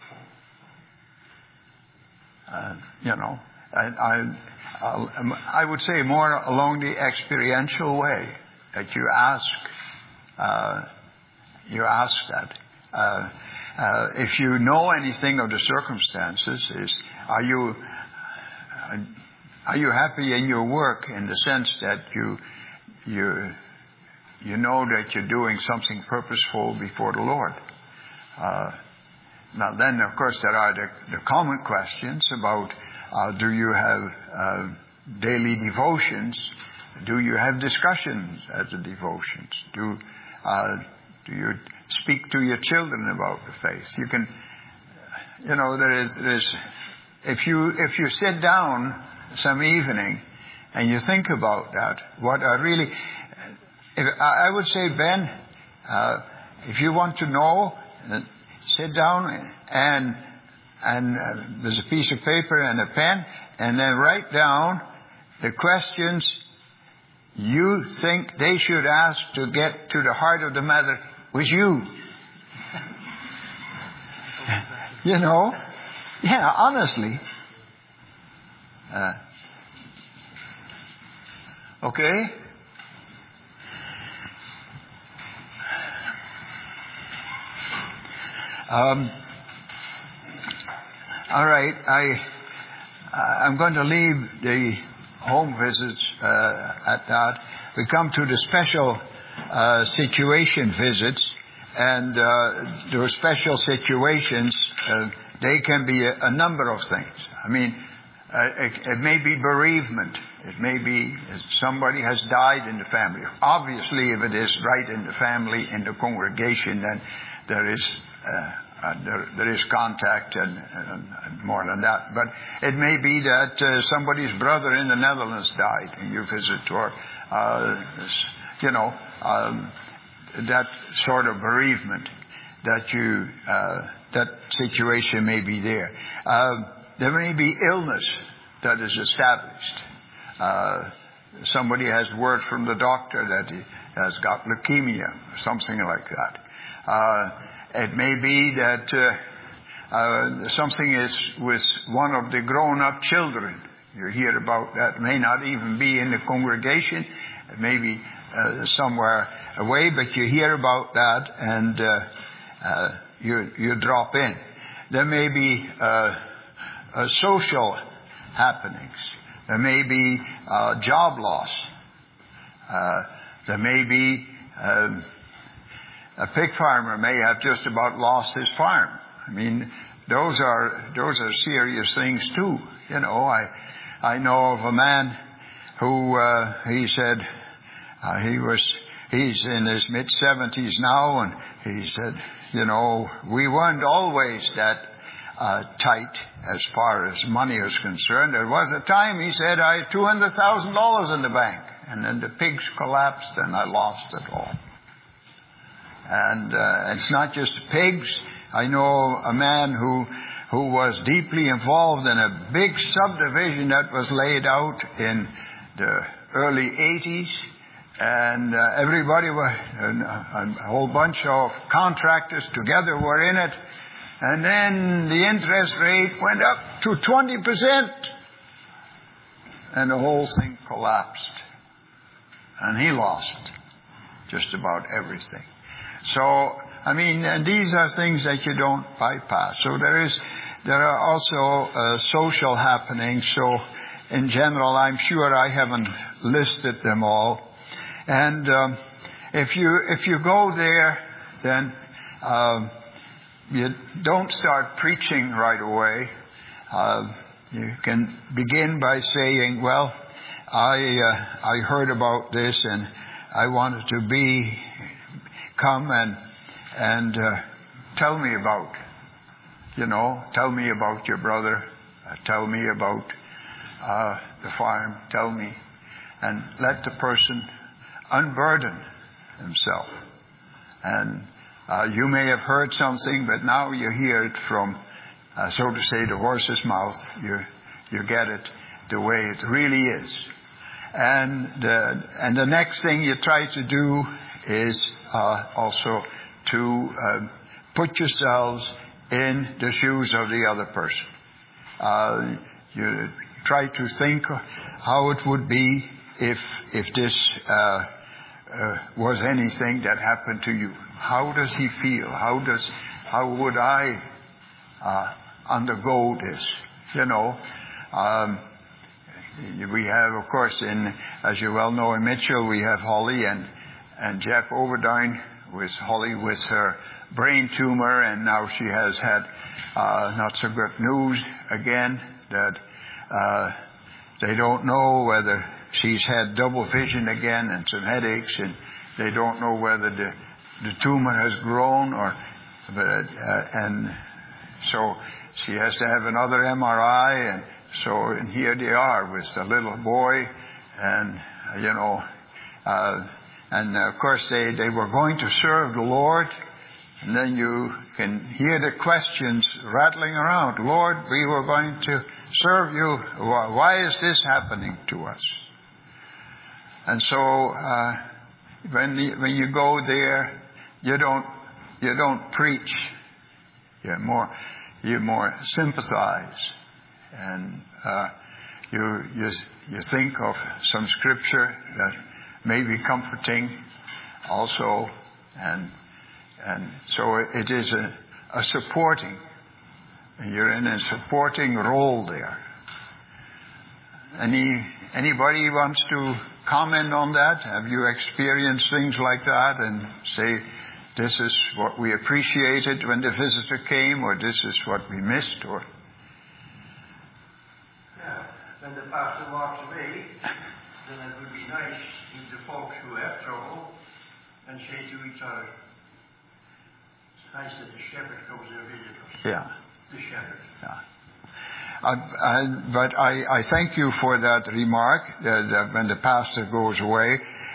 And I would say more along the experiential way that you ask that. If you know anything of the circumstances, are you happy in your work in the sense that you know that you're doing something purposeful before the Lord? Now then, of course, there are the common questions about, do you have daily devotions? Do you have discussions at the devotions? Do you speak to your children about the faith? You can, there is, if you sit down some evening and you think about that, what are really, I would say, Ben, if you want to know, sit down and there's a piece of paper and a pen, and then write down the questions you think they should ask to get to the heart of the matter with you. Yeah, honestly. Okay? All right, I'm going to leave the home visits at that. We come to the special situation visits, and those special situations, they can be a number of things. I mean, It may be bereavement. It may be somebody has died in the family. Obviously, if it is right in the family, in the congregation, then there is contact and more than that. But it may be that somebody's brother in the Netherlands died and you visit, or that sort of bereavement that situation may be there. There may be illness that is established. Somebody has word from the doctor that he has got leukemia or something like that. It may be that something is with one of the grown-up children. You hear about that. It may not even be in the congregation. It may be somewhere away, but you hear about that and you drop in. There may be social happenings. There may be job loss. There may be a pig farmer may have just about lost his farm. I mean, those are serious things too. I know of a man who he said he's in his mid-70s now, and he said, we weren't always that tight as far as money is concerned. There was a time, he said, I had $200,000 in the bank, and then the pigs collapsed and I lost it all. And it's not just pigs. I know a man who was deeply involved in a big subdivision that was laid out in the early 80s. And everybody a whole bunch of contractors together were in it. And then the interest rate went up to 20%. And the whole thing collapsed. And he lost just about everything. So, and these are things that you don't bypass. So there are also social happenings. So in general, I'm sure I haven't listed them all. And if you go there, then you don't start preaching right away. You can begin by saying, well, I heard about this and I wanted to come and tell me about, tell me about your brother, tell me about the farm, tell me, and let the person unburden himself. And you may have heard something, but now you hear it from, so to say, the horse's mouth. You get it the way it really is. And the next thing you try to do is also to put yourselves in the shoes of the other person. You try to think how it would be if this was anything that happened to you. How does he feel? How would I undergo this? We have, of course, as you well know, in Mitchell, we have Holly and Jeff Overdine with Holly with her brain tumor, and now she has had not so good news again that they don't know whether she's had double vision again and some headaches, and they don't know whether the tumor has grown and so she has to have another MRI, and here they are with the little boy, and and of course they were going to serve the Lord, and then you can hear the questions rattling around. Lord, we were going to serve you. Why is this happening to us? And so when you go there, you don't preach. You more sympathize, and you think of some scripture that may be comforting also, and so it is a supporting. You're in a supporting role there. Anybody wants to comment on that? Have you experienced things like that and say, this is what we appreciated when the visitor came, or this is what we missed, or? Yeah, and the pastor walks away, then it would be nice if the folks who have trouble and say to each other, it's nice that the shepherd comes and visits us. Yeah. The shepherd. Yeah. But I thank you for that remark, that when the pastor goes away,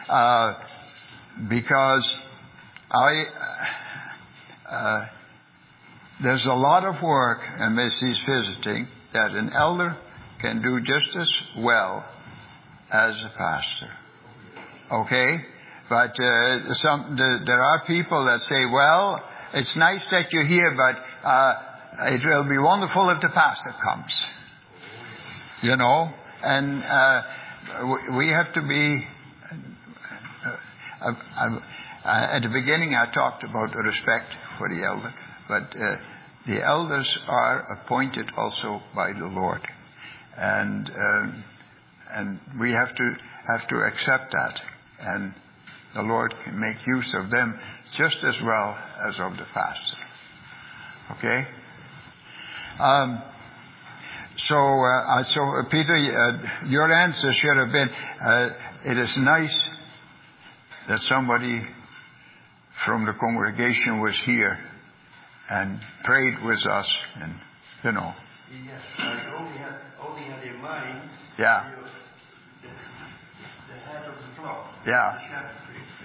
because there's a lot of work amidst these visiting that an elder can do just as well as a pastor. Okay? But there are people that say, well, it's nice that you're here, but it will be wonderful if the pastor comes. You know? And we have to be... at the beginning I talked about the respect for the elder, but the elders are appointed also by the Lord. And we have to accept that. And the Lord can make use of them just as well as of the pastor. Okay? So Peter, your answer should have been, it is nice that somebody from the congregation was here and prayed with us, and you know. Yes, I only had in mind. Yeah. The head of the flock. Yeah. The shepherd.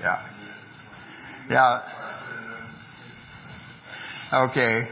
Yeah. Yeah. Okay.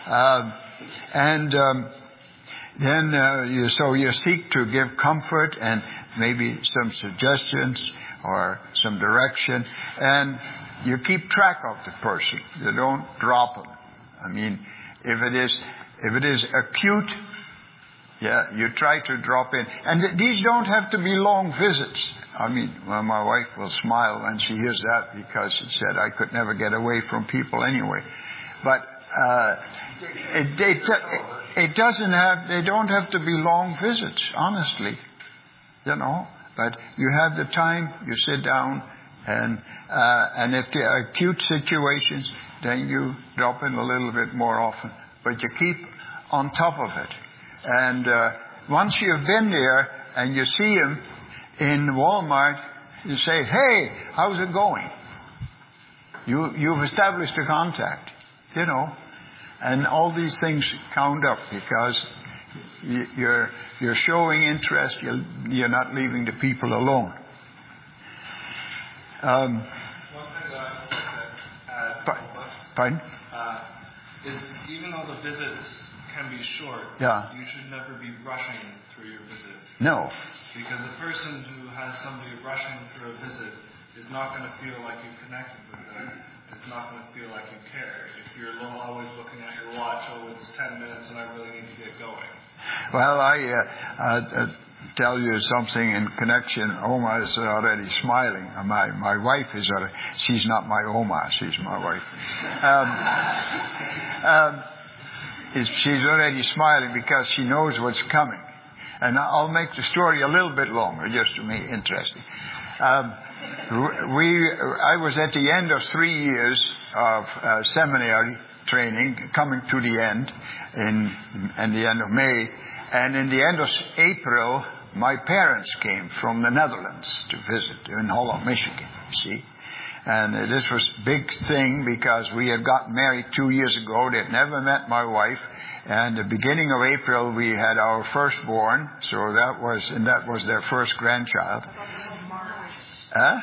Then you seek to give comfort and maybe some suggestions or some direction, and you keep track of the person. You don't drop them. I mean, if it is acute, yeah, you try to drop in. And these don't have to be long visits. I mean, well, my wife will smile when she hears that, because she said I could never get away from people anyway. But they don't have to be long visits, honestly. You know, but you have the time, you sit down, and if there are acute situations, then you drop in a little bit more often. But you keep on top of it. And once you've been there and you see him in Walmart, you say, hey, how's it going? You've established a contact, you know. And all these things count up, because you're showing interest. You're not leaving the people alone. One thing that I would add, pardon? Is even though the visits can be short, yeah, you should never be rushing through your visit. No. Because a person who has somebody rushing through a visit is not going to feel like you've connected with them. It's not going to feel like you care. If you're always looking at your watch, oh, it's 10 minutes and I really need to get going. Well, I tell you something in connection. Oma is already smiling. My wife is already, she's not my Oma, she's my wife. She's already smiling because she knows what's coming. And I'll make the story a little bit longer, just to make it interesting. I was at the end of 3 years of seminary training, coming to the end in the end of May, and in the end of April, my parents came from the Netherlands to visit in Holland, Michigan. You see, and this was a big thing because we had gotten married 2 years ago. They'd never met my wife, and the beginning of April we had our firstborn. So that was their first grandchild. Huh?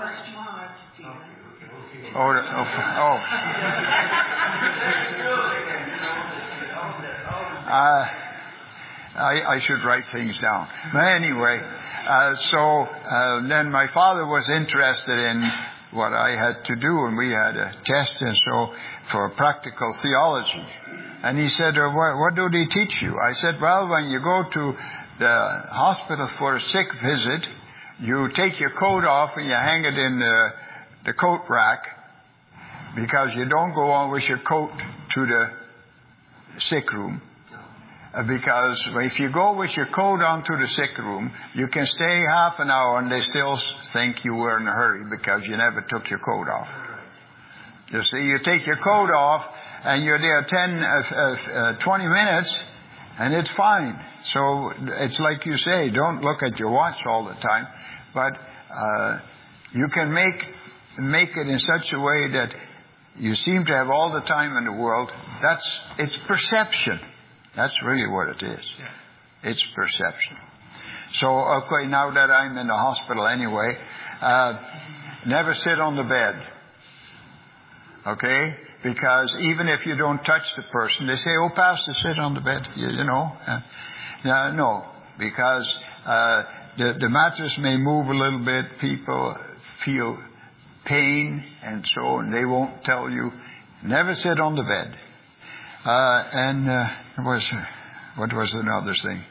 I should write things down. But anyway, then my father was interested in what I had to do, and we had a test and so for practical theology. And he said, what do they teach you? I said, well, when you go to the hospital for a sick visit, you take your coat off and you hang it in the coat rack, because you don't go on with your coat to the sick room. Because if you go with your coat onto the sick room, you can stay half an hour and they still think you were in a hurry because you never took your coat off. You see, you take your coat off and you're there 20 minutes And it's fine. So it's like you say, don't look at your watch all the time. But you can make it in such a way that you seem to have all the time in the world. It's perception. That's really what it is. Yeah. It's perception. So, okay, now that I'm in the hospital anyway, never sit on the bed. Okay? Because even if you don't touch the person, they say, oh, Pastor, sit on the bed, you know. No, because the mattress may move a little bit. People feel pain and so, and they won't tell you. Never sit on the bed. What was another thing?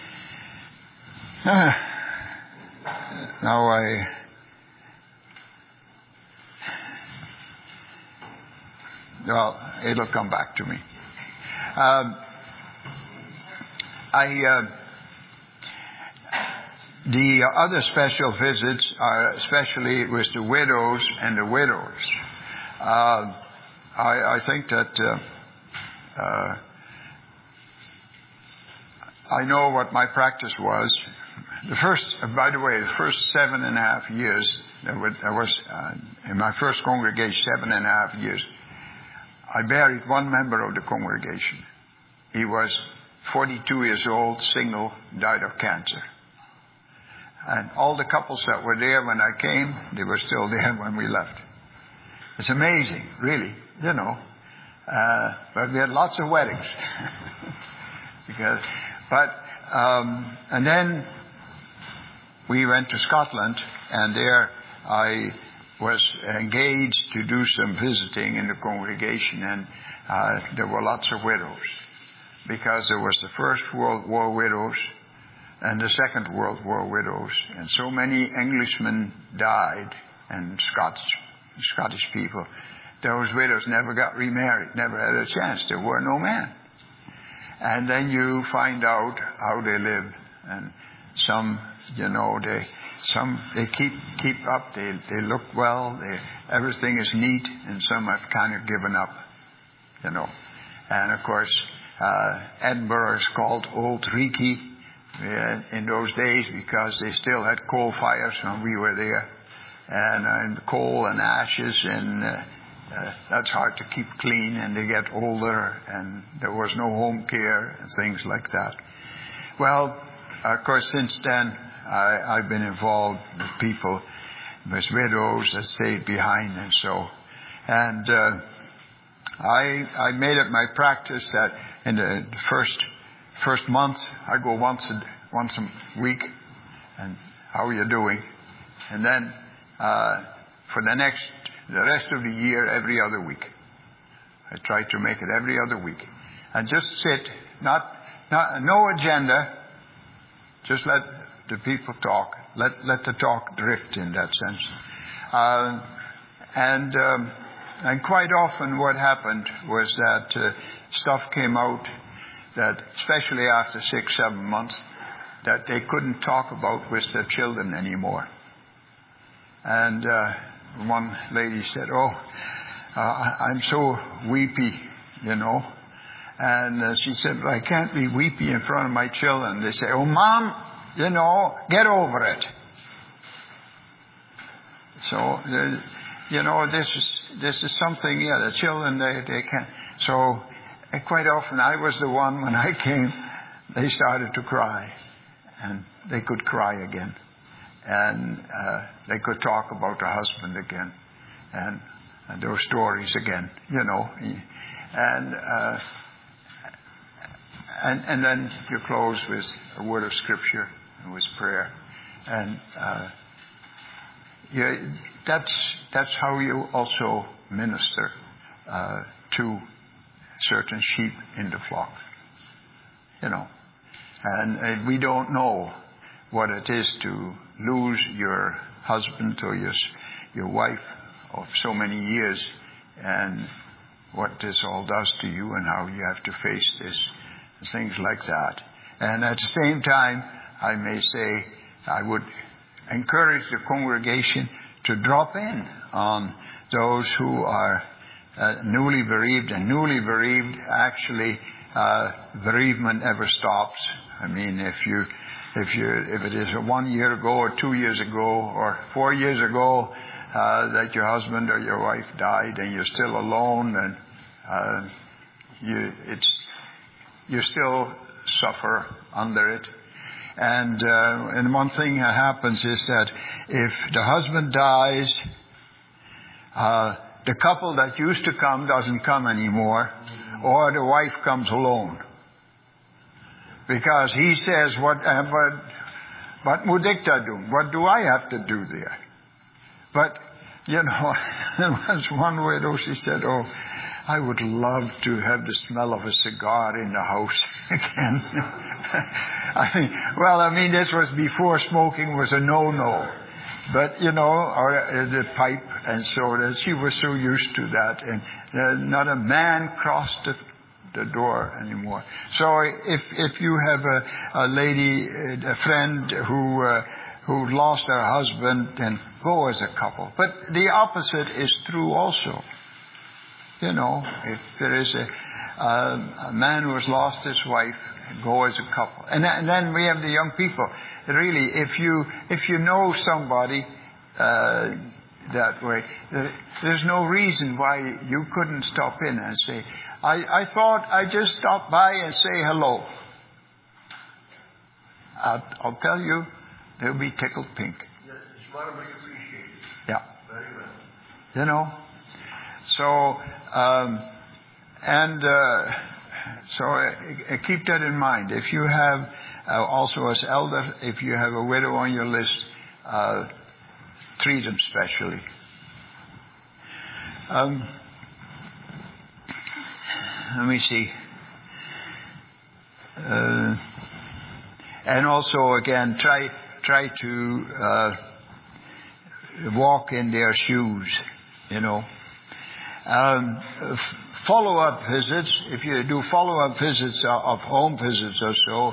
Well, it'll come back to me. The other special visits are especially with the widows and the widowers. I think that I know what my practice was. By the way, the first 7.5 years, I was in my first congregation, 7.5 years. I buried one member of the congregation. He was 42 years old, single, died of cancer. And all the couples that were there when I came, they were still there when we left. It's amazing, really, you know. But we had lots of weddings. And then we went to Scotland, and there I was engaged to do some visiting in the congregation, and there were lots of widows, because there was the First World War widows and the Second World War widows, and so many Englishmen died, and Scottish people. Those widows never got remarried, never had a chance. There were no men. And then you find out how they live, and some, you know, they keep up. They look well. Everything is neat, and some have kind of given up, you know. And of course, Edinburgh is called Old Reekie in those days because they still had coal fires when we were there, and coal and ashes, and that's hard to keep clean. And they get older, and there was no home care and things like that. Well, of course, since then, I've been involved with people, with widows that stayed behind and so. And I made it my practice that in the first month, I go once a week, and how are you doing? And then for the rest of the year, every other week. I try to make it every other week. And just sit, no agenda, just let the people talk. Let the talk drift in that sense. And quite often what happened was that stuff came out that, especially after 6-7 months, that they couldn't talk about with their children anymore. And one lady said, I'm so weepy, you know. And she said, I can't be weepy in front of my children. They say, oh, Mom, you know, get over it. So, you know, this is something, the children, they can't. So, quite often I was the one, when I came, they started to cry. And they could cry again. And they could talk about the husband again. And those stories again, you know. And then you close with a word of Scripture and with prayer. And that's how you also minister to certain sheep in the flock. You know. And we don't know what it is to lose your husband or your wife of so many years, and what this all does to you, and how you have to face this, things like that. And at the same time, I may say, I would encourage the congregation to drop in on those who are newly bereaved. And newly bereaved, actually, bereavement never stops. I mean, if it is 1 year ago or 2 years ago or 4 years ago that your husband or your wife died and you're still alone, and you still suffer under it. And one thing that happens is that if the husband dies, the couple that used to come doesn't come anymore, or the wife comes alone. Because he says, what moet ik dat doen? What do I have to do there? But, there was one widow, she said, oh, I would love to have the smell of a cigar in the house again. I mean, this was before smoking was a no-no. But, or the pipe, and so that she was so used to that. And not a man crossed the door anymore. So if you have a lady, a friend who lost her husband, then go as a couple. But the opposite is true also. If there is a man who has lost his wife, go as a couple. And then we have the young people. Really, if you know somebody that way, there's no reason why you couldn't stop in and say, I thought I'd just stop by and say hello. I'll tell you, they'll be tickled pink. Yes, it's very much appreciated. Yeah. Very well. So, keep that in mind. If you have, also as elder, if you have a widow on your list, treat them specially. Let me see. And also again, try to walk in their shoes, follow-up visits, if you do follow-up visits of home visits or so,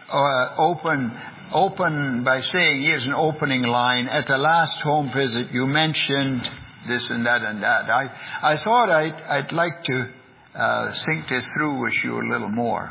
open by saying, here's an opening line. At the last home visit, you mentioned this and that and that. I thought I'd like to think this through with you a little more,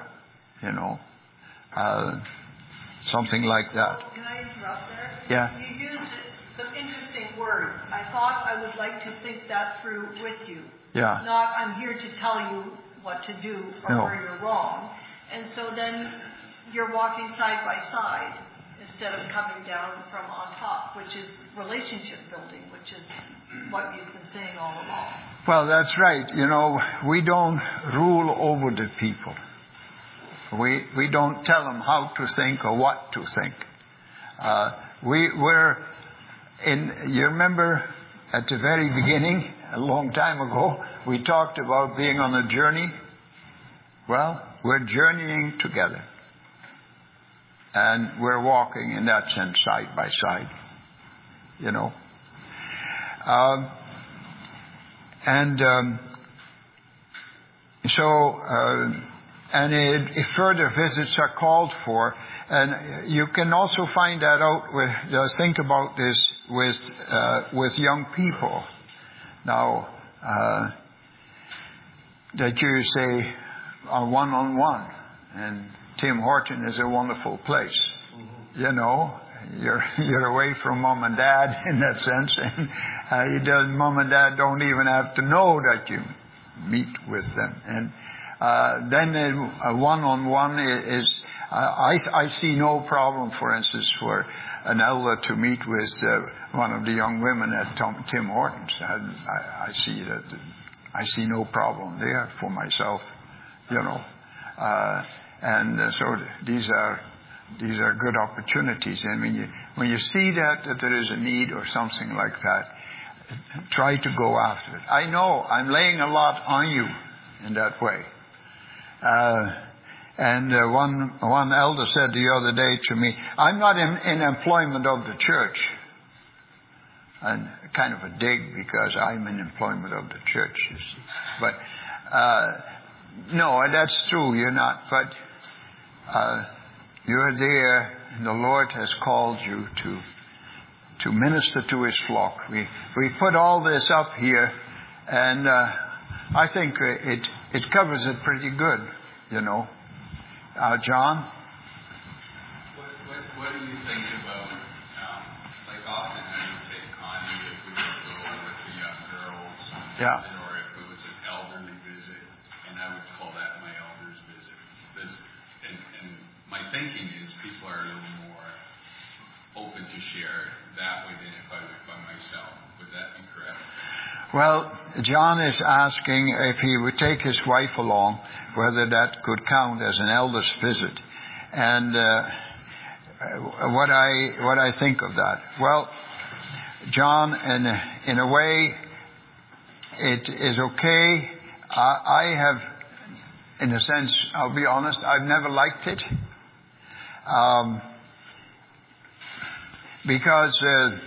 something like that. Well, can I interrupt there? Yeah. You used some interesting words. I thought I would like to think that through with you. Yeah. Not, I'm here to tell you what to do or where you're wrong. And so then you're walking side by side instead of coming down from on top, which is relationship building, which is what you've been saying all along. Well, that's right. We don't rule over the people. We don't tell them how to think or what to think. You remember at the very beginning, a long time ago, we talked about being on a journey. Well, we're journeying together. And we're walking in that sense side by side. If further visits are called for, and you can also find that out think about this with young people. Now, that you say one-on-one, and Tim Horton is a wonderful place. Mm-hmm. You're away from mom and dad in that sense, and mom and dad don't even have to know that you meet with them. And then a one-on-one is, I see no problem, for instance, for an elder to meet with one of the young women at Tim Hortons. I see no problem there for myself, and so these are good opportunities. And when you see that there is a need or something like that, try to go after it. I know I'm laying a lot on you in that way. And one elder said the other day to me, I'm not in employment of the church. And kind of a dig, because I'm in employment of the church, you see. But no, that's true, you're not. But you're there, and the Lord has called you to minister to His flock. We put all this up here, and I think it covers it pretty good. John? What do you think about, like often I would take Connie if we would go with the young girls, Yeah. or if it was an elderly visit, and I would call that my elder's visit. And my thinking is people are a little more open to share that way than if I went by myself. Would that be correct? Well, John is asking if he would take his wife along, whether that could count as an elder's visit. And what I think of that. Well, John, in a way, it is okay. I have, in a sense, I'll be honest, I've never liked it. Because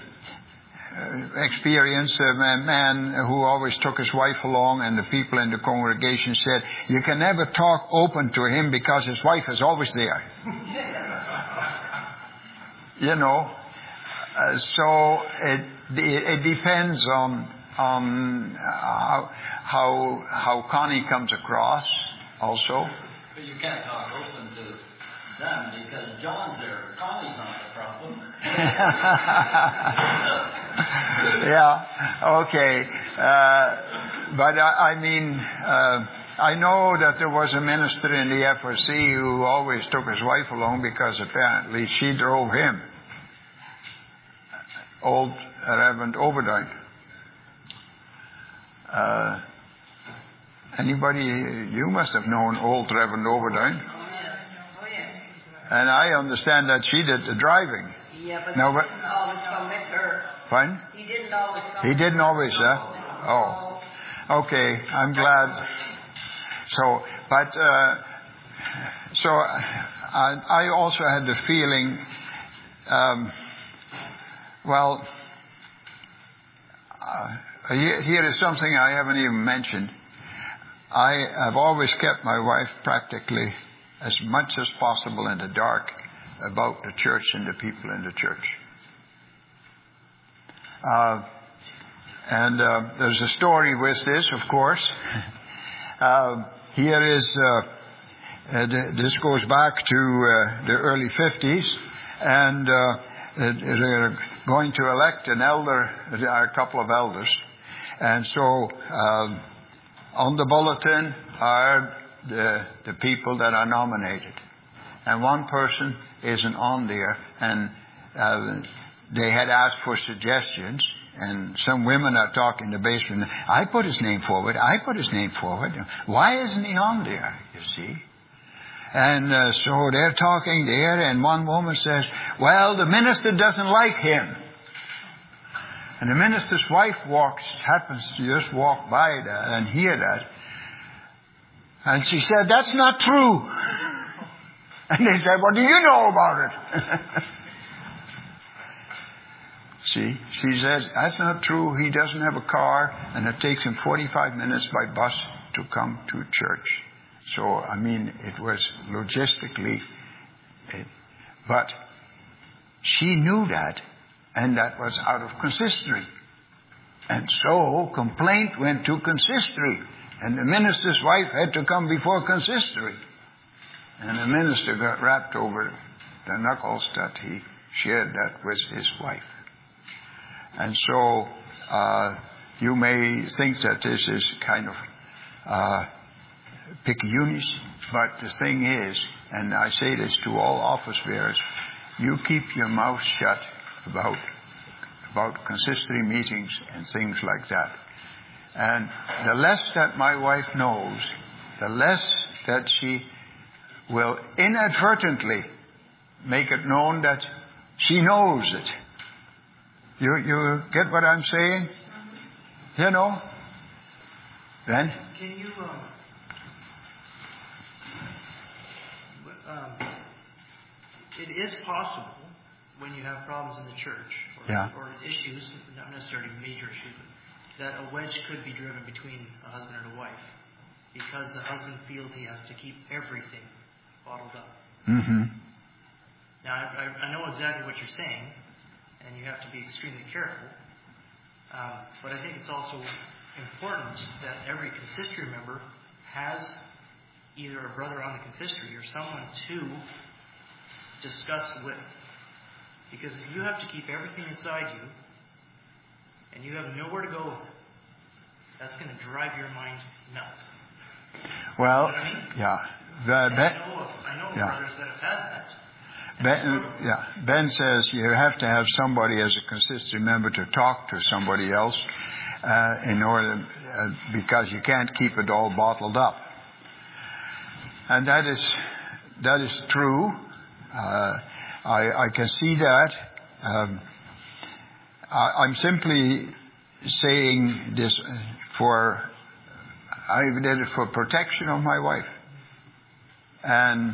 experience, a man who always took his wife along, and the people in the congregation said, you can never talk open to him because his wife is always there. So it depends on how Connie comes across also. But you can't talk open to them because John's there. Connie's not the problem. Yeah, okay. But I mean, I know that there was a minister in the FRC who always took his wife along because apparently she drove him. Old Reverend Oberdine. Anybody, you must have known old Reverend Oberdine. And I understand that she did the driving. Yeah, but no, he didn't always come with her. Fine? He didn't always come. He didn't always, Oh. Okay, I'm glad. So, but, I also had the feeling, here is something I haven't even mentioned. I have always kept my wife practically as much as possible in the dark about the church and the people in the church. There's a story with this, of course. Here is, this goes back to the early 50s, and they're going to elect an elder, a couple of elders. And so on the bulletin are the people that are nominated. And one person isn't on there, and they had asked for suggestions, and some women are talking in the basement. I put his name forward. Why isn't he on there, you see? And so they're talking there, and one woman says, well, the minister doesn't like him. And the minister's wife happens to just walk by that and hear that. And she said, that's not true. And they said, what do you know about it? See, she says, that's not true. He doesn't have a car, and it takes him 45 minutes by bus to come to church. So, I mean, it was logistically, but she knew that, and that was out of consistory. And so, complaint went to consistory, and the minister's wife had to come before consistory. And the minister got rapped over the knuckles that he shared that with his wife. And so, you may think that this is kind of picayunish, but the thing is, and I say this to all office bearers, you keep your mouth shut about consistory meetings and things like that. And the less that my wife knows, the less that she will inadvertently make it known that she knows it. You get what I'm saying? You know? Then? Can you, it is possible when you have problems in the church or issues, not necessarily major issues, that a wedge could be driven between a husband and a wife because the husband feels he has to keep everything bottled up. Mm-hmm. Now, I know exactly what you're saying, and you have to be extremely careful, but I think it's also important that every consistory member has either a brother on the consistory or someone to discuss with. Because if you have to keep everything inside you and you have nowhere to go with it, that's going to drive your mind nuts. Well, you know what I mean? yeah. I know brothers that have had that. Ben says you have to have somebody as a consistory member to talk to somebody else in order, because you can't keep it all bottled up. And that is true. I can see that. I'm simply saying this I did it for protection of my wife. And,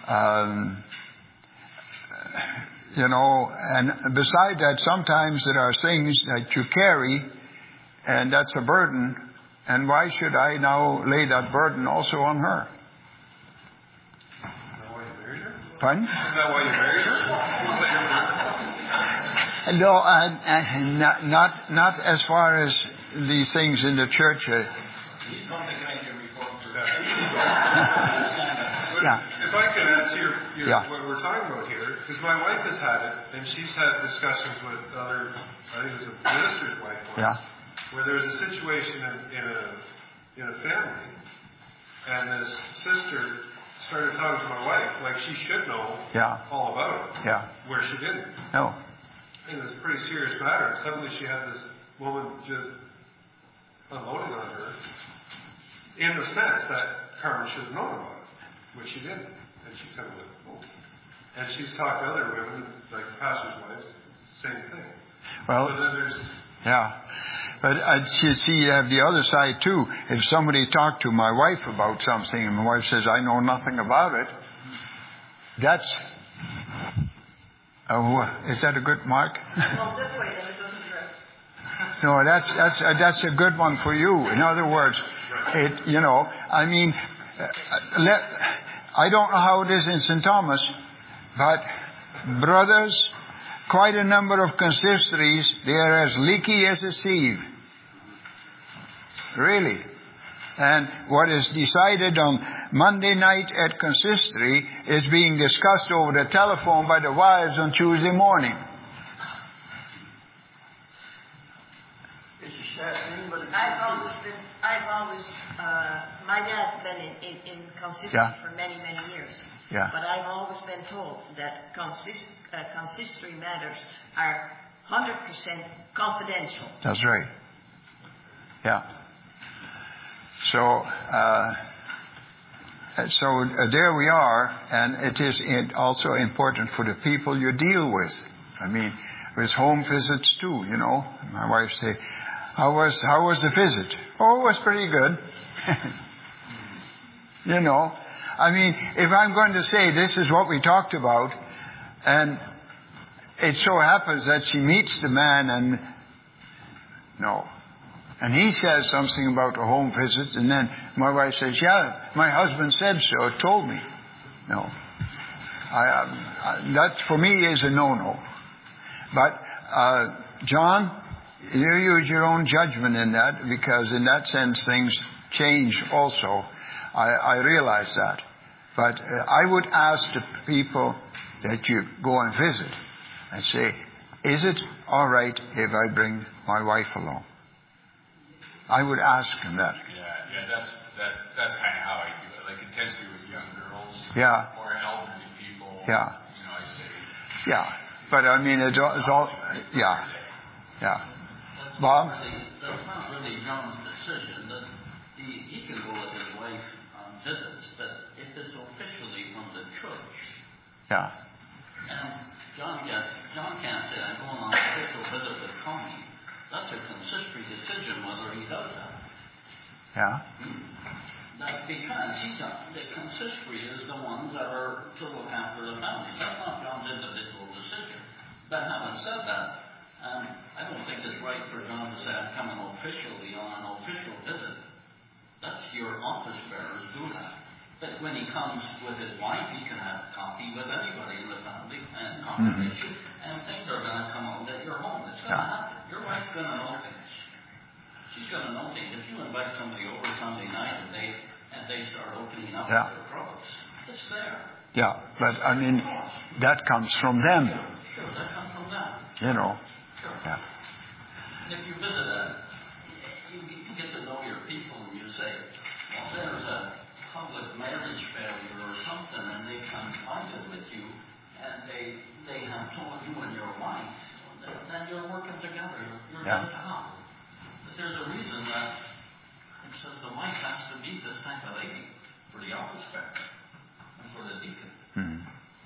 and beside that, sometimes there are things that you carry, and that's a burden. And why should I now lay that burden also on her? Is that why you married her? Pardon? Is that why you married her? No, not as far as these things in the church. Yeah. If I could add to what we're talking about here, because my wife has had it, and she's had discussions with other, I think it was a minister's wife once, where there was a situation in a family, and this sister started talking to my wife like she should know all about it, where she didn't. No. It was a pretty serious matter. And suddenly she had this woman just unloading on her in the sense that Carmen should have known about it, which she didn't. And she kind of went, oh. And she's talked to other women, like pastors' wives, same thing. Well, so then there's... Yeah. But you see, you have the other side too. If somebody talked to my wife about something and my wife says, I know nothing about it, that's... is that a good mark? Well, this way, then it doesn't drift. No, that's a good one for you. In other words, I mean, I don't know how it is in St. Thomas, but brothers, quite a number of consistories, they are as leaky as a sieve. Really. And what is decided on Monday night at consistory is being discussed over the telephone by the wives on Tuesday morning. My dad's been in consistory for many, many years. Yeah. But I've always been told that consistory matters are 100% confidential. That's right. Yeah. So there we are, and it is also important for the people you deal with. I mean, with home visits too, My wife say, how was the visit? Oh, it was pretty good. I mean, if I'm going to say this is what we talked about, and it so happens that she meets the man and he says something about a home visit, and then my wife says, yeah, my husband said so, told me. No. That for me is a no-no. But, John, you use your own judgment in that, because in that sense things change also. I realize that. But I would ask the people that you go and visit and say, is it all right if I bring my wife along? I would ask him that. Yeah, that's kind of how I do it. Like it tends to be with young girls or elderly people. Yeah. I say. Yeah, but I mean, it's all. Yeah. Bob? That's not really John's decision. He can go with his wife on visits, but if it's officially from the church. Yeah. And John can't say, I'm going on an official visit with Tony. That's a consistory decision whether he does that. Yeah. That's because the consistory is the ones that are to look after the family. That's not John's individual decision. But having said that, I don't think it's right for John to say, I'm coming officially on an official visit. That's your office bearers do that. But when he comes with his wife, he can have coffee with anybody in the family and conversation. And things are going to come out at your home. It's going to happen. Your wife's going to know things. She's going to know things. If you invite somebody over Sunday night and they start opening up their throats. It's there. Yeah, but I mean, that comes from them. Sure, that comes from them. You know. Sure. Yeah. And if you visit you get to know your people, and you say, well, there's a public marriage failure or something, and they confided with you, and they have told you and your wife, then you're working together. You're going to help. But there's a reason that it says the wife has to be this type of lady for the office bearer and for the deacon. Mm-hmm.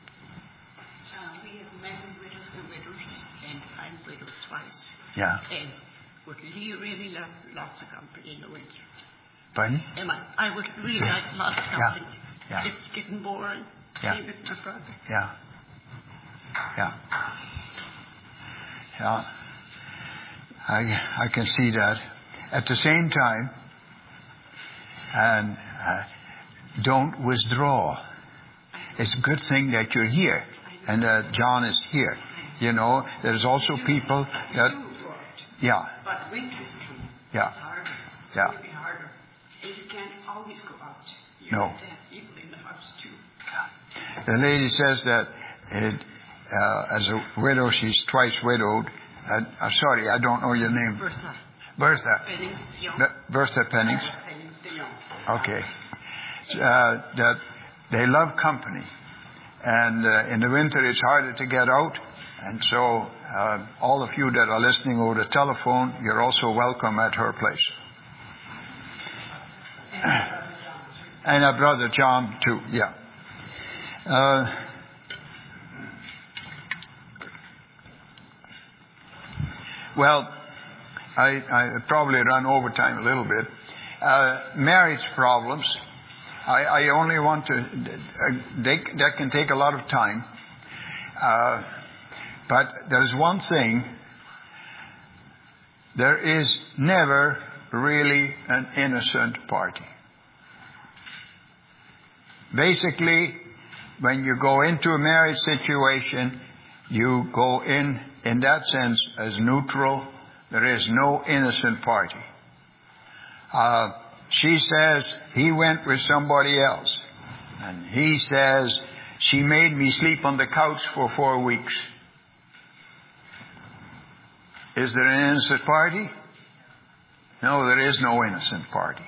We have married widows and widows, and I'm widowed twice. Yeah. And would really like lots of company in the winter. Pardon? I would really like lots of company. Yeah. It's getting boring. Yeah. Same with my brother. Yeah. Yeah. Yeah. I can see that. At the same time, and don't withdraw. It's a good thing that you're here and that John is here. You know, there's also people that... Yeah. But winter's true. Yeah. It's harder. Yeah. It's maybe harder. And you can't always go out. You No. have to have people in the house too. The lady says that as a widow, she's twice widowed. I'm sorry, I don't know your name. Bertha. Pennings the Young. Bertha Pennings. Pennings the Young. Okay. That they love company. And in the winter, it's harder to get out. And so all of you that are listening over the telephone, you're also welcome at her place. And our brother John, too, yeah. Well, I probably run over time a little bit. Marriage problems, I only want to... that can take a lot of time. But there's one thing. There is never really an innocent party. Basically, when you go into a marriage situation, you go in that sense as neutral. There is no innocent party. She says he went with somebody else. And he says she made me sleep on the couch for 4 weeks. Is there an innocent party? No, there is no innocent party.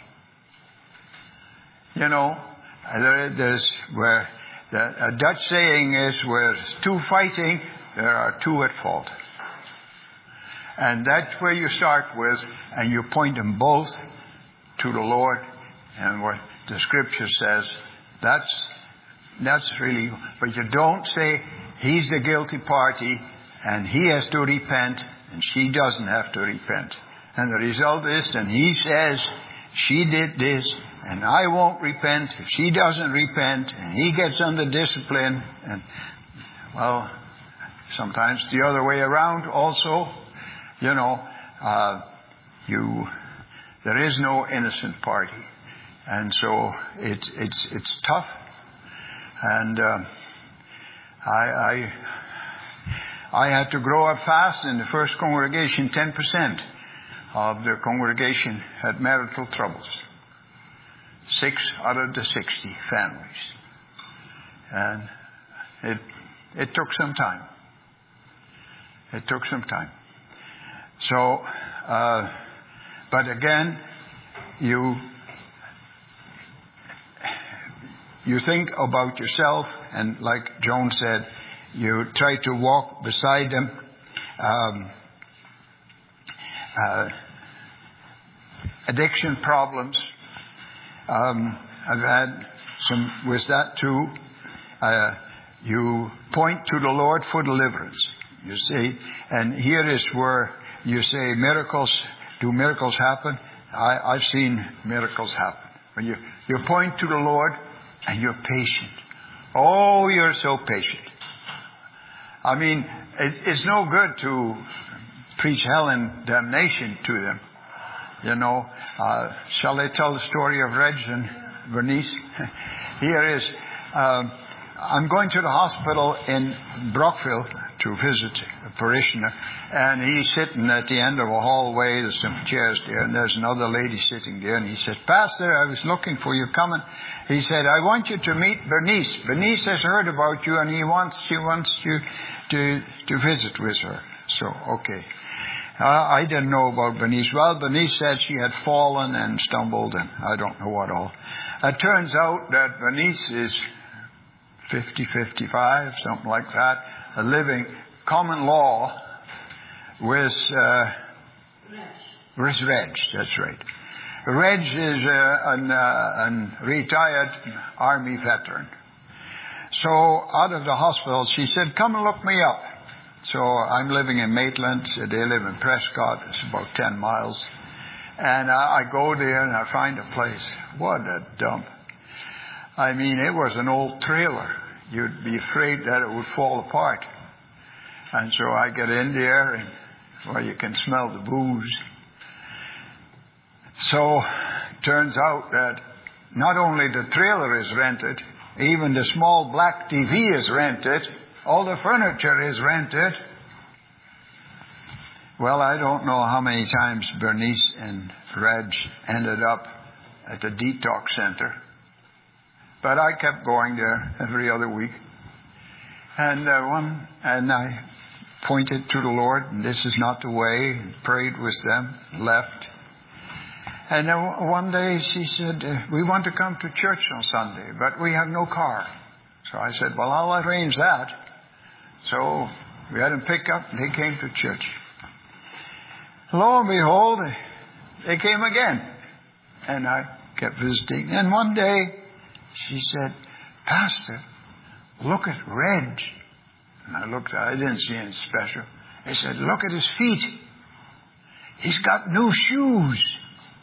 You know, there's where a Dutch saying is, where there's two fighting, there are two at fault. And that's where you start with, and you point them both to the Lord, and what the Scripture says, that's really, but you don't say he's the guilty party, and he has to repent, and she doesn't have to repent. And the result is, then he says, she did this, and I won't repent if she doesn't repent, and he gets under discipline, and, well, sometimes the other way around also. You know, there is no innocent party. And so it's tough. And I had to grow up fast. In the first congregation, 10% of the congregation had marital troubles. 6 out of the 60 families. And it took some time. It took some time. So, but again, you think about yourself, and like Joan said, you try to walk beside them. Addiction problems. I've had some with that too. You point to the Lord for deliverance. You see, and here is where you say miracles. Do miracles happen? I've seen miracles happen. When you point to the Lord and you're patient. Oh, you're so patient. I mean, it's no good to preach hell and damnation to them. You know, shall I tell the story of Reg and Bernice? Here is, I'm going to the hospital in Brockville, to visit a parishioner, and he's sitting at the end of a hallway. There's some chairs there, and there's another lady sitting there, and he said, "Pastor, I was looking for you coming." He said, "I want you to meet Bernice. Bernice has heard about you, and she wants you to visit with her." So, okay. I didn't know about Bernice. Well, Bernice said she had fallen and stumbled, and I don't know what all. It turns out that Bernice is 50, 55, something like that, a living common law with Reg. That's right. Reg is a retired Army veteran. So out of the hospital, she said, "Come and look me up." So I'm living in Maitland. They live in Prescott. It's about 10 miles. And I go there and I find a place. What a dump. I mean, it was an old trailer. You'd be afraid that it would fall apart. And so I get in there and, well, you can smell the booze. So turns out that not only the trailer is rented, even the small black TV is rented. All the furniture is rented. Well, I don't know how many times Bernice and Reg ended up at the detox center. But I kept going there every other week. And I pointed to the Lord, and this is not the way, and prayed with them, left. And then one day she said, "We want to come to church on Sunday, but we have no car." So I said, "Well, I'll arrange that." So we had them pick up, and they came to church. Lo and behold, they came again. And I kept visiting. And one day, she said, "Pastor, look at Reg." And I looked, I didn't see anything special. I said, "Look at his feet. He's got new shoes."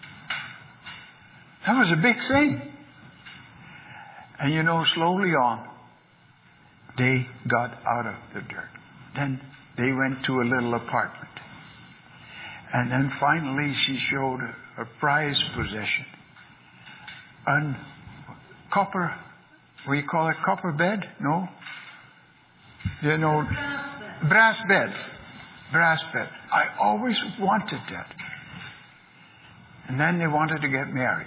That was a big thing. And you know, slowly on, they got out of the dirt. Then they went to a little apartment. And then finally she showed a prized possession. A copper, what do you call it, copper bed? No? You know, brass bed. Brass bed. I always wanted that. And then they wanted to get married.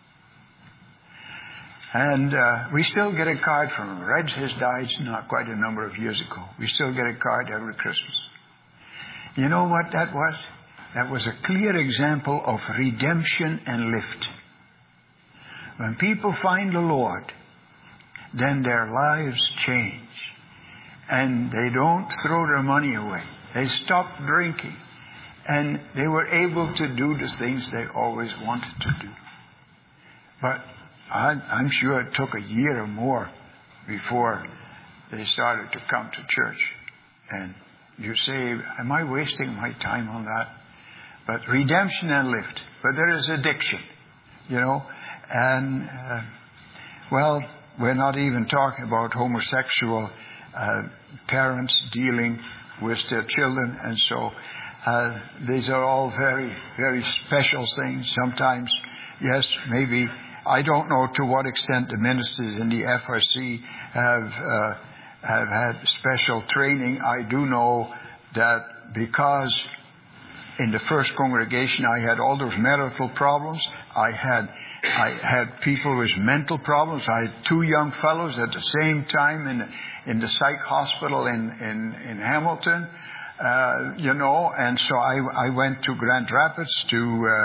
And we still get a card from him. Reg has died not quite a number of years ago. We still get a card every Christmas. You know what that was? That was a clear example of redemption and lift. When people find the Lord, then their lives change. And they don't throw their money away. They stop drinking. And they were able to do the things they always wanted to do. But I'm sure it took a year or more before they started to come to church. And you say, "Am I wasting my time on that?" But redemption and lift. But there is addiction, you know. And, well, we're not even talking about homosexual parents dealing with their children. And so these are all very, very special things. Sometimes, yes, maybe, I don't know to what extent the ministers in the FRC have had special training. I do know that because in the first congregation I had all those marital problems. I had people with mental problems. I had 2 young fellows at the same time in the psych hospital in Hamilton. You know, and so I went to Grand Rapids to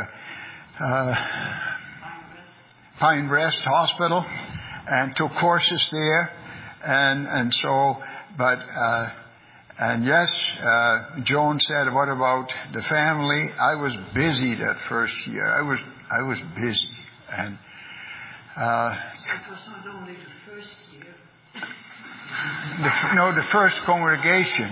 Pine Rest Hospital and took courses there. And so, but, and yes, Joan said, "What about the family?" I was busy that first year. I was busy. And, it was not only the first year. the first congregation.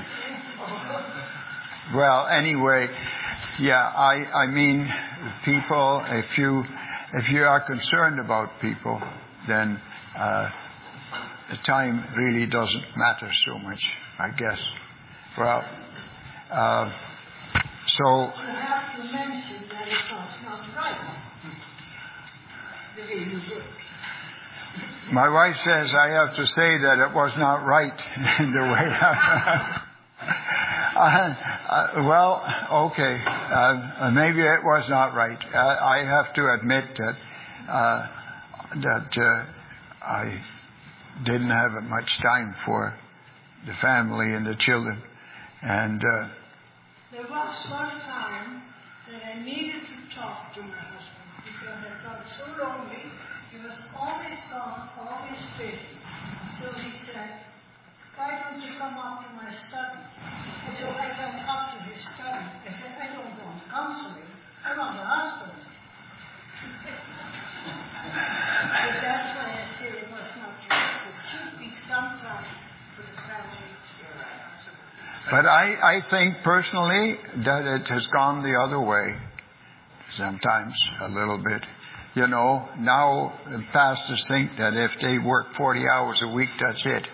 Well, anyway, yeah, I mean, people, if you are concerned about people, then, the time really doesn't matter so much, I guess. Well, so. You have to mention that it was not right. The way you worked. My wife says I have to say that it was not right in the way Well, okay. Maybe it was not right. I have to admit that I didn't have much time for the family and the children. And there was one time that I needed to talk to my husband because I felt so lonely. He was always gone, always busy. So he said, "Why don't you come up to my study?" And so I went up to his study. I said, "I don't want counseling. I want a husband." But that's why I say it was not right. There should be some time for the family. But I think personally that it has gone the other way. Sometimes a little bit. You know, now pastors think that if they work 40 hours a week, that's it.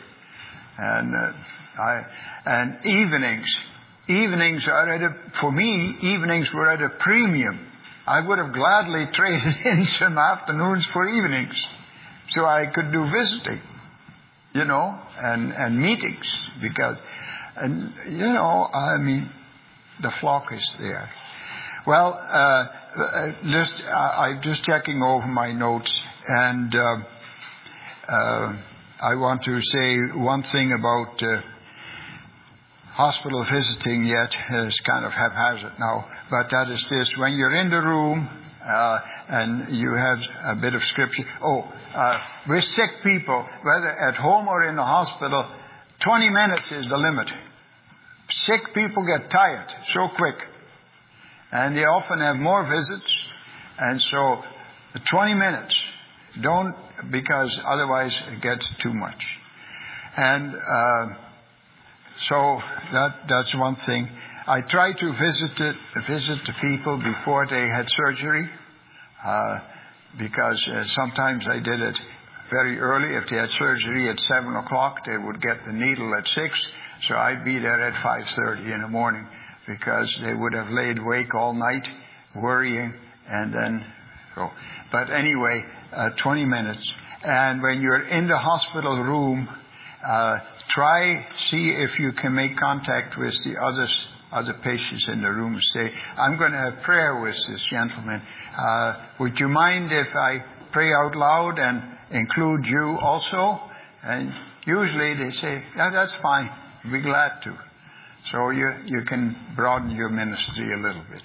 And evenings are for me, evenings were at a premium. I would have gladly traded in some afternoons for evenings so I could do visiting, you know, and meetings because, and you know, I mean, the flock is there. Well, I'm just checking over my notes, and I want to say one thing about hospital visiting yet. It's kind of haphazard now, but that is this. When you're in the room and you have a bit of scripture. With sick people, whether at home or in the hospital, 20 minutes is the limit. Sick people get tired so quick. And they often have more visits. And so 20 minutes. Don't, because otherwise it gets too much. And so that's one thing. I try to visit the people before they had surgery. Because sometimes I did it very early. If they had surgery at 7 o'clock, they would get the needle at 6. So I'd be there at 5:30 in the morning. Because they would have laid awake all night worrying and then so. But anyway, 20 minutes. And when you're in the hospital room, see if you can make contact with the other patients in the room. Say, "I'm going to have prayer with this gentleman. Would you mind if I pray out loud and include you also?" And usually they say, "Yeah, that's fine. I'd be glad to." So you can broaden your ministry a little bit.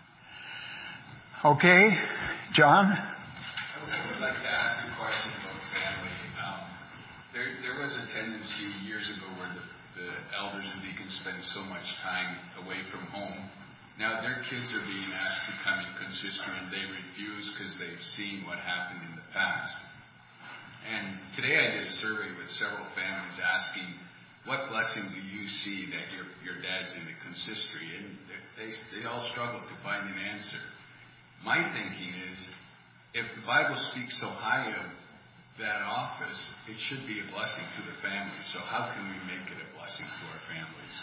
Okay, John? I would like to ask a question about family. There was a tendency years ago where the elders and deacons spend so much time away from home. Now their kids are being asked to come in consistory and they refuse because they've seen what happened in the past. And today I did a survey with several families asking, what blessing do you see that your dad's in the consistory? And they all struggle to find an answer. My thinking is, if the Bible speaks so high of that office, it should be a blessing to the family. So how can we make it a blessing to our families?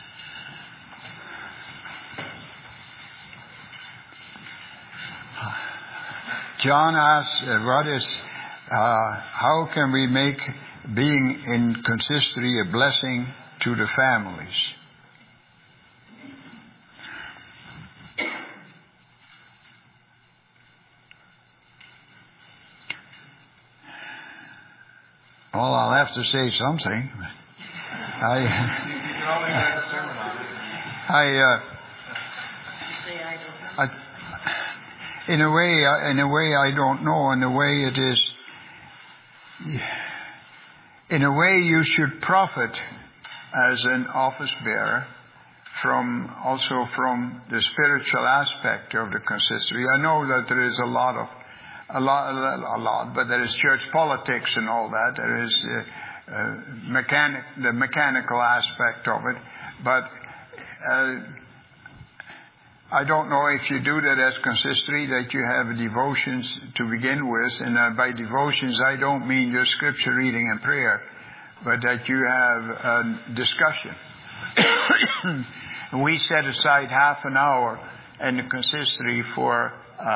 John asks, how can we make being in consistory a blessing to the families? Well, I'll have to say something. In a way, I don't know. In a way, it is. In a way, you should profit as an office bearer from the spiritual aspect of the consistory. I know that there is a lot, but there is church politics and all that. There is the mechanical aspect of it. But I don't know if you do that as consistory, that you have devotions to begin with. And by devotions, I don't mean just scripture reading and prayer, but that you have a discussion. We set aside half an hour in the consistory for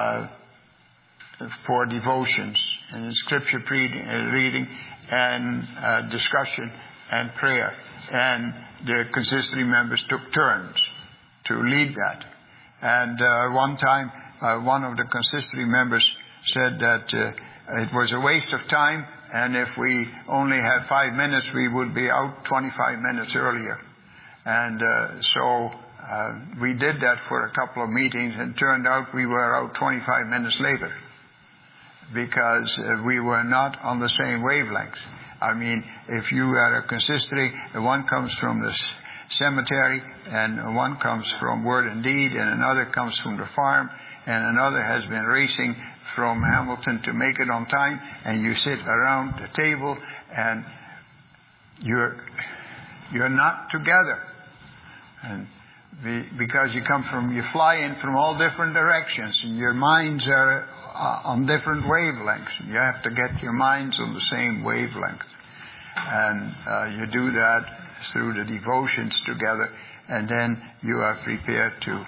devotions and scripture reading and discussion and prayer. and the consistory members took turns to lead that. And one time, one of the consistory members said that it was a waste of time, and if we only had 5 minutes, we would be out 25 minutes earlier. And so we did that for a couple of meetings, and it turned out we were out 25 minutes later because we were not on the same wavelength. I mean, if you had a consistory, one comes from the cemetery, and one comes from Word and Deed, and another comes from the farm, and another has been racing from Hamilton to make it on time, and you sit around the table, and you're not together. And because you fly in from all different directions, and your minds are on different wavelengths. You have to get your minds on the same wavelength. And you do that through the devotions together, and then you are prepared to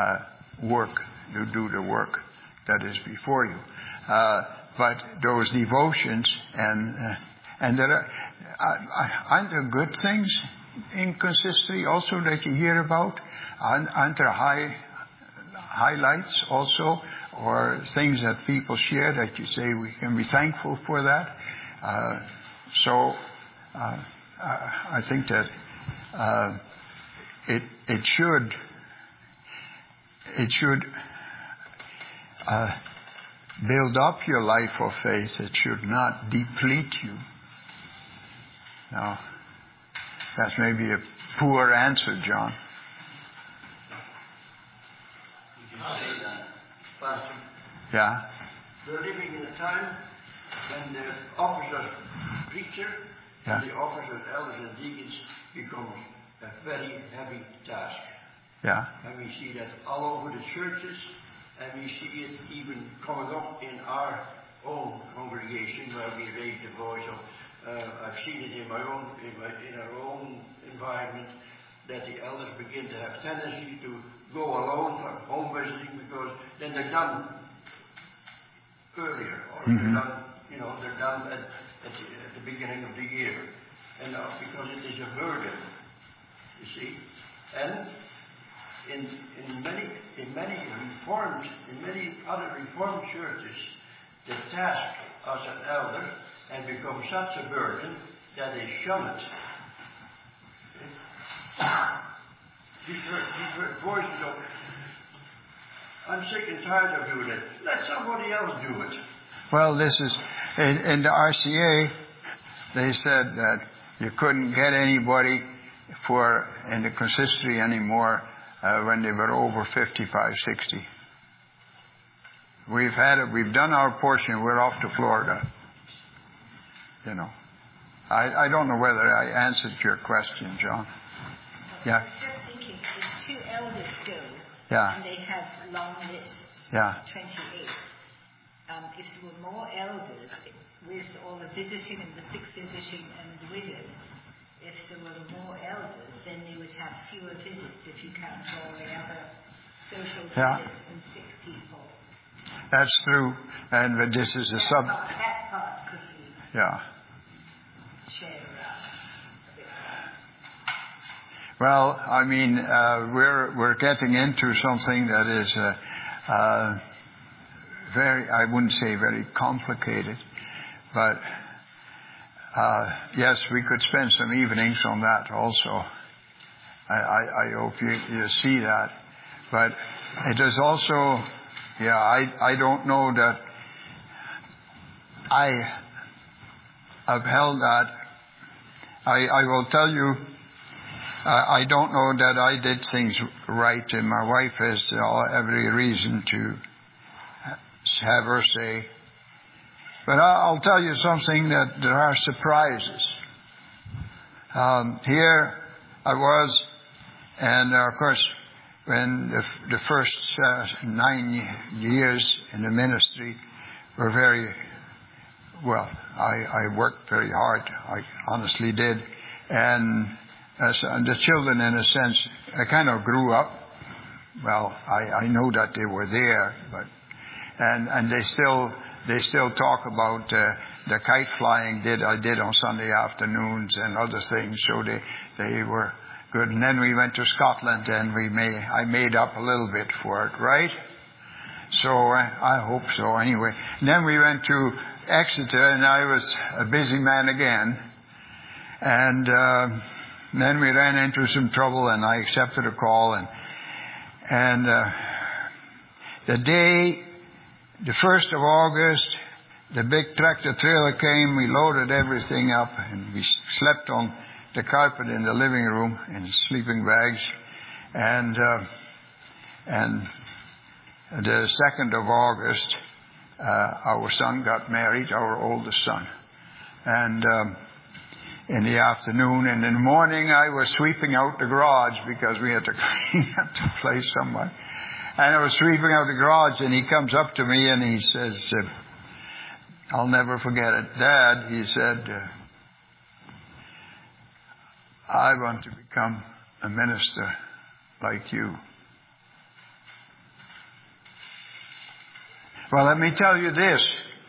do the work that is before you. But those devotions, and there aren't there good things in consistory also that you hear about? Aren't there highlights also, or things that people share that you say we can be thankful for that? I think that it should build up your life of faith. It should not deplete you. Now, that's maybe a poor answer, John. Pastor, Yeah. we're living in a time when the office of preacher and the office of elders and deacons becomes a very heavy task. Yeah. And we see that all over the churches, and we see it even coming up in our own congregation where we raise the voice of. I've seen it in our own environment, that the elders begin to have tendency to go alone for home visiting because then they're done earlier, or they're done at the beginning of the year, and because it is a burden, you see. And in many other reformed churches, the task as an elder has become such a burden that they shun it. These voices of, I'm sick and tired of doing it. Let somebody else do it. Well, this is, in the RCA, they said that you couldn't get anybody in the consistory anymore when they were over 55, 60. We've done our portion, we're off to Florida. You know. I don't know whether I answered your question, John. Yeah. I was just thinking, if 2 elders go, yeah. and they have long lists, yeah. 28, if there were more elders, with all the visiting and the sick visiting and the widows, if there were more elders, then they would have fewer visits if you count all the other social visits and sick people. That's true. And this is that part could be shared around a bit more. Well, I mean, we're getting into something that is I wouldn't say very complicated, but yes, we could spend some evenings on that also. I hope you see that. But it is also, I don't know that I upheld that. I will tell you, I don't know that I did things right, and my wife has every reason to have her say. But I'll tell you something, that there are surprises. Here I was, and of course, when the first 9 years in the ministry were very well, I worked very hard. I honestly did. And the children, in a sense, I kind of grew up. Well, I know that they were there, but and they still they still talk about the kite flying I did on Sunday afternoons and other things. So they were good. And then we went to Scotland, and I made up a little bit for it, right? So I hope so. Anyway, and then we went to Exeter, and I was a busy man again. And then we ran into some trouble, and I accepted a call. And the 1st of August, the big tractor trailer came. We loaded everything up, and we slept on the carpet in the living room in sleeping bags. And the 2nd of August, our son got married, our oldest son. And in the afternoon, and in the morning, I was sweeping out the garage because we had to clean up the place somewhat. And I was sweeping out the garage, and he comes up to me and he says, I'll never forget it. Dad, he said, I want to become a minister like you. Well, let me tell you this.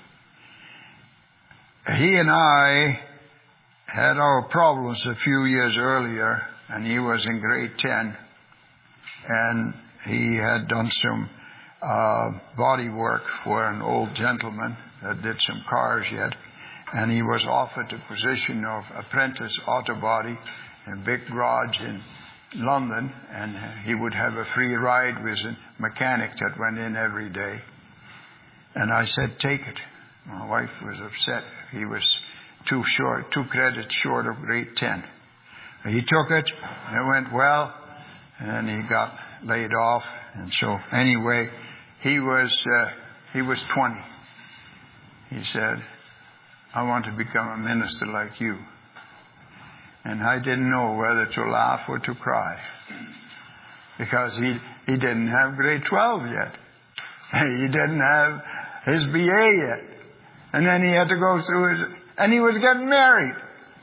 He and I had our problems a few years earlier, and he was in grade 10. And he had done some body work for an old gentleman that did some cars yet. And he was offered the position of apprentice auto body in a big garage in London. And he would have a free ride with a mechanic that went in every day. And I said, take it. My wife was upset. He was 2 credits short of grade 10. He took it, and it went well, and he got laid off. And so anyway, he was 20. He said, I want to become a minister like you. And I didn't know whether to laugh or to cry, because he didn't have grade 12 yet. He didn't have his BA yet. And then he had to go through and he was getting married.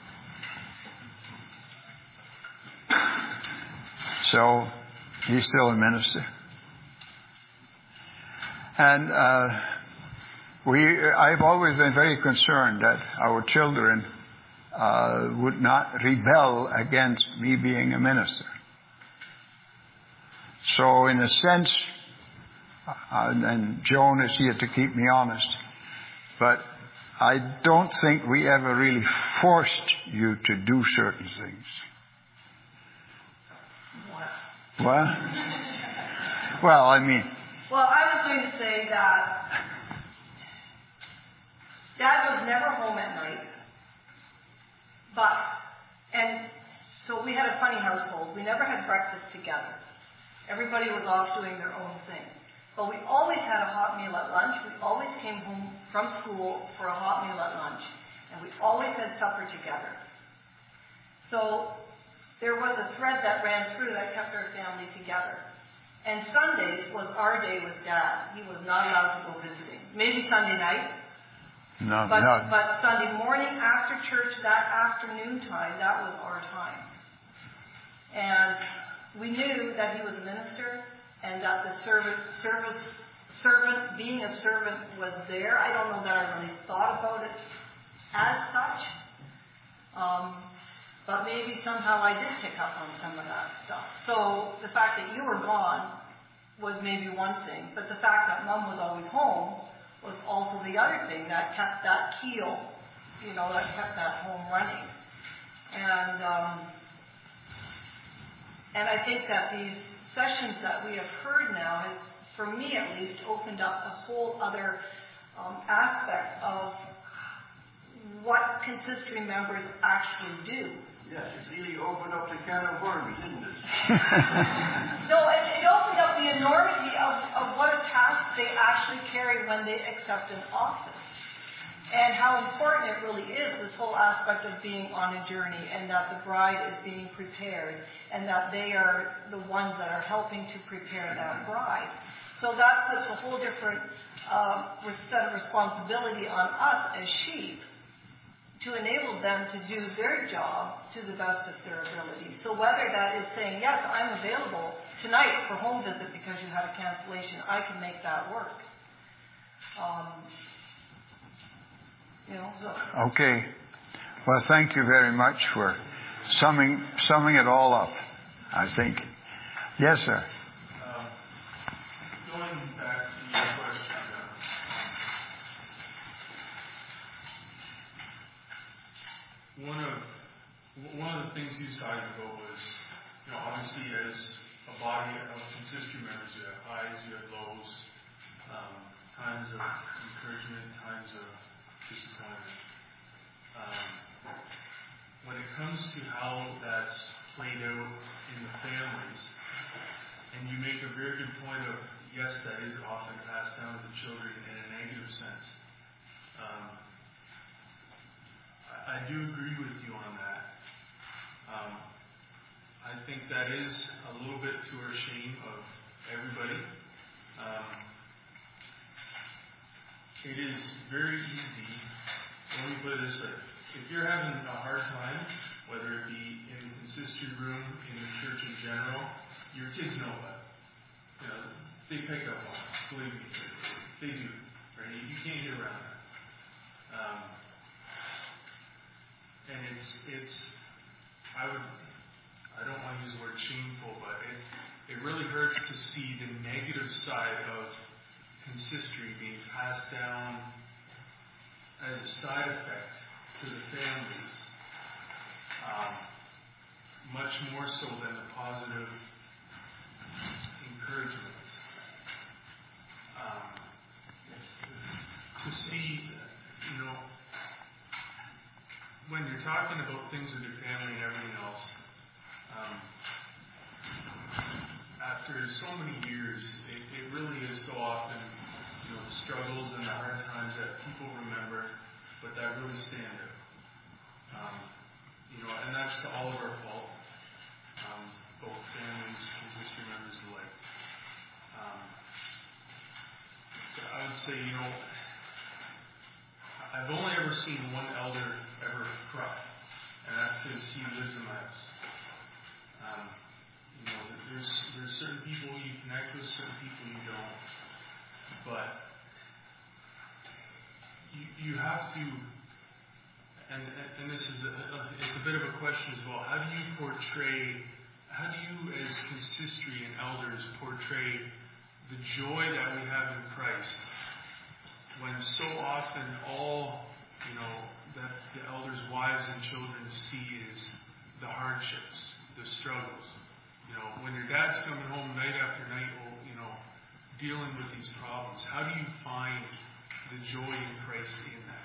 So he's still a minister. And I've always been very concerned that our children would not rebel against me being a minister. So in a sense, and Joan is here to keep me honest, but I don't think we ever really forced you to do certain things. What? Well, I mean... Well, I was going to say that Dad was never home at night. And so we had a funny household. We never had breakfast together. Everybody was off doing their own thing. But we always had a hot meal at lunch. We always came home from school for a hot meal at lunch. And we always had supper together. So there was a thread that ran through that kept our family together. And Sundays was our day with Dad. He was not allowed to go visiting. Maybe Sunday night. But Sunday morning after church, that afternoon time, that was our time. And we knew that he was a minister, and that the servant, being a servant was there. I don't know that I really thought about it as such. But maybe somehow I did pick up on some of that stuff. So the fact that you were gone was maybe one thing, but the fact that Mom was always home was also the other thing that kept that keel, that kept that home running. And I think that these sessions that we have heard now has, for me at least, opened up a whole other aspect of what consistory members actually do. Yes, it really opened up the can of worms, didn't it? No, it opened up the enormity of what a task they actually carry when they accept an office. And how important it really is, this whole aspect of being on a journey, and that the bride is being prepared, and that they are the ones that are helping to prepare that bride. So that puts a whole different set of responsibility on us as sheep to enable them to do their job to the best of their ability. So whether that is saying, yes, I'm available tonight for home visit because you had a cancellation, I can make that work. So. Okay. Well, thank you very much for summing it all up, I think. Yes, sir. Going back to your question, one of the things he was talking about was, obviously as a body of consistory members, you have highs, you have lows, times of encouragement, times of disappointment. When it comes to how that's played out in the families, and you make a very good point of, yes, that is often passed down to the children in a negative sense. I do agree with you on that. I think that is a little bit to our shame of everybody. It is very easy, let me put it this way, if you're having a hard time, whether it be in the consistory room, in the church in general, your kids know that. They pick up on it. Believe me, they do. Right? You can't get around that. And I don't want to use the word shameful, but it really hurts to see the negative side of consistory being passed down as a side effect to the families, much more so than the positive encouragement. To see, when you're talking about things with your family and everything else, after so many years, it really is so often, the struggles and the hard times that people remember, but that really stand out. And that's to all of our fault, both families and consistory members alike. I would say, I've only ever seen one elder ever cry, and that's because he lives in my house. There's certain people you connect with, certain people you don't, but you have to, and this is it's a bit of a question as well. How do you as consistory and elders portray the joy that we have in Christ, when so often all, that the elders' wives and children see is the hardships, the struggles. When your dad's coming home night after night, dealing with these problems, how do you find the joy in Christ in that?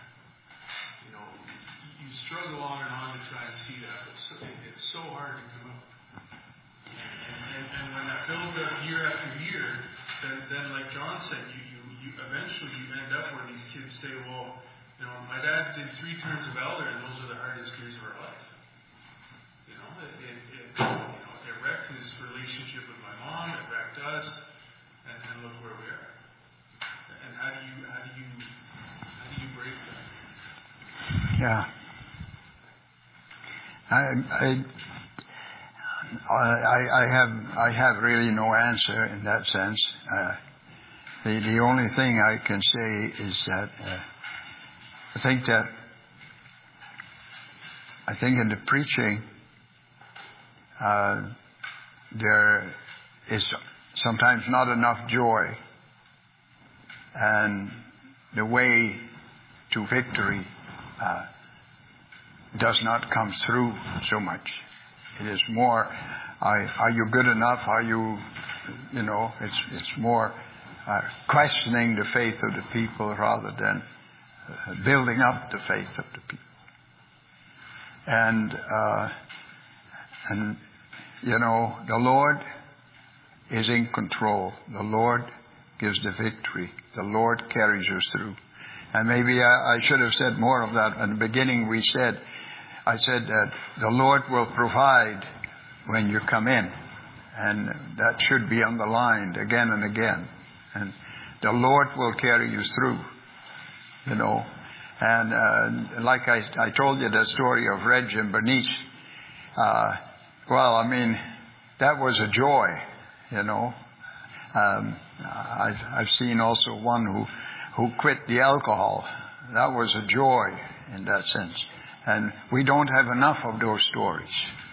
You struggle on and on to try and see that, but it's so hard to come up. And when that builds up year after year, then like John said, you eventually end up where these kids say, well, my dad did 3 terms of elder, and those are the hardest years of our life. It wrecked his relationship with my mom. It wrecked us, and look where we are. And how do you break that? Yeah. I have really no answer in that sense. The only thing I can say is that I think in the preaching there is sometimes not enough joy, and the way to victory does not come through so much. It is more, are you good enough? Are you, it's more questioning the faith of the people rather than building up the faith of the people. And the Lord is in control. The Lord gives the victory. The Lord carries us through. And maybe I should have said more of that. In the beginning I said that the Lord will provide when you come in. And that should be underlined again and again. And the Lord will carry you through, And like I told you the story of Reg and Bernice. That was a joy, I've seen also one who quit the alcohol that was a joy in that sense. And we don't have enough of those stories.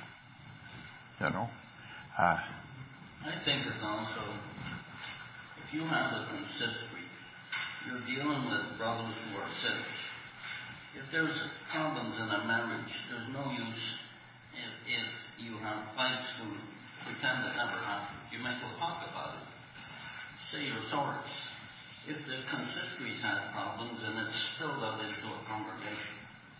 I think it's also, if you have a consistory, you're dealing with brothers who are sinners. If there's problems in a marriage, there's no use if you have fights to pretend it never happened. You might well talk about it. Say you're sorry. If the consistory has problems and it's spilled up into a congregation,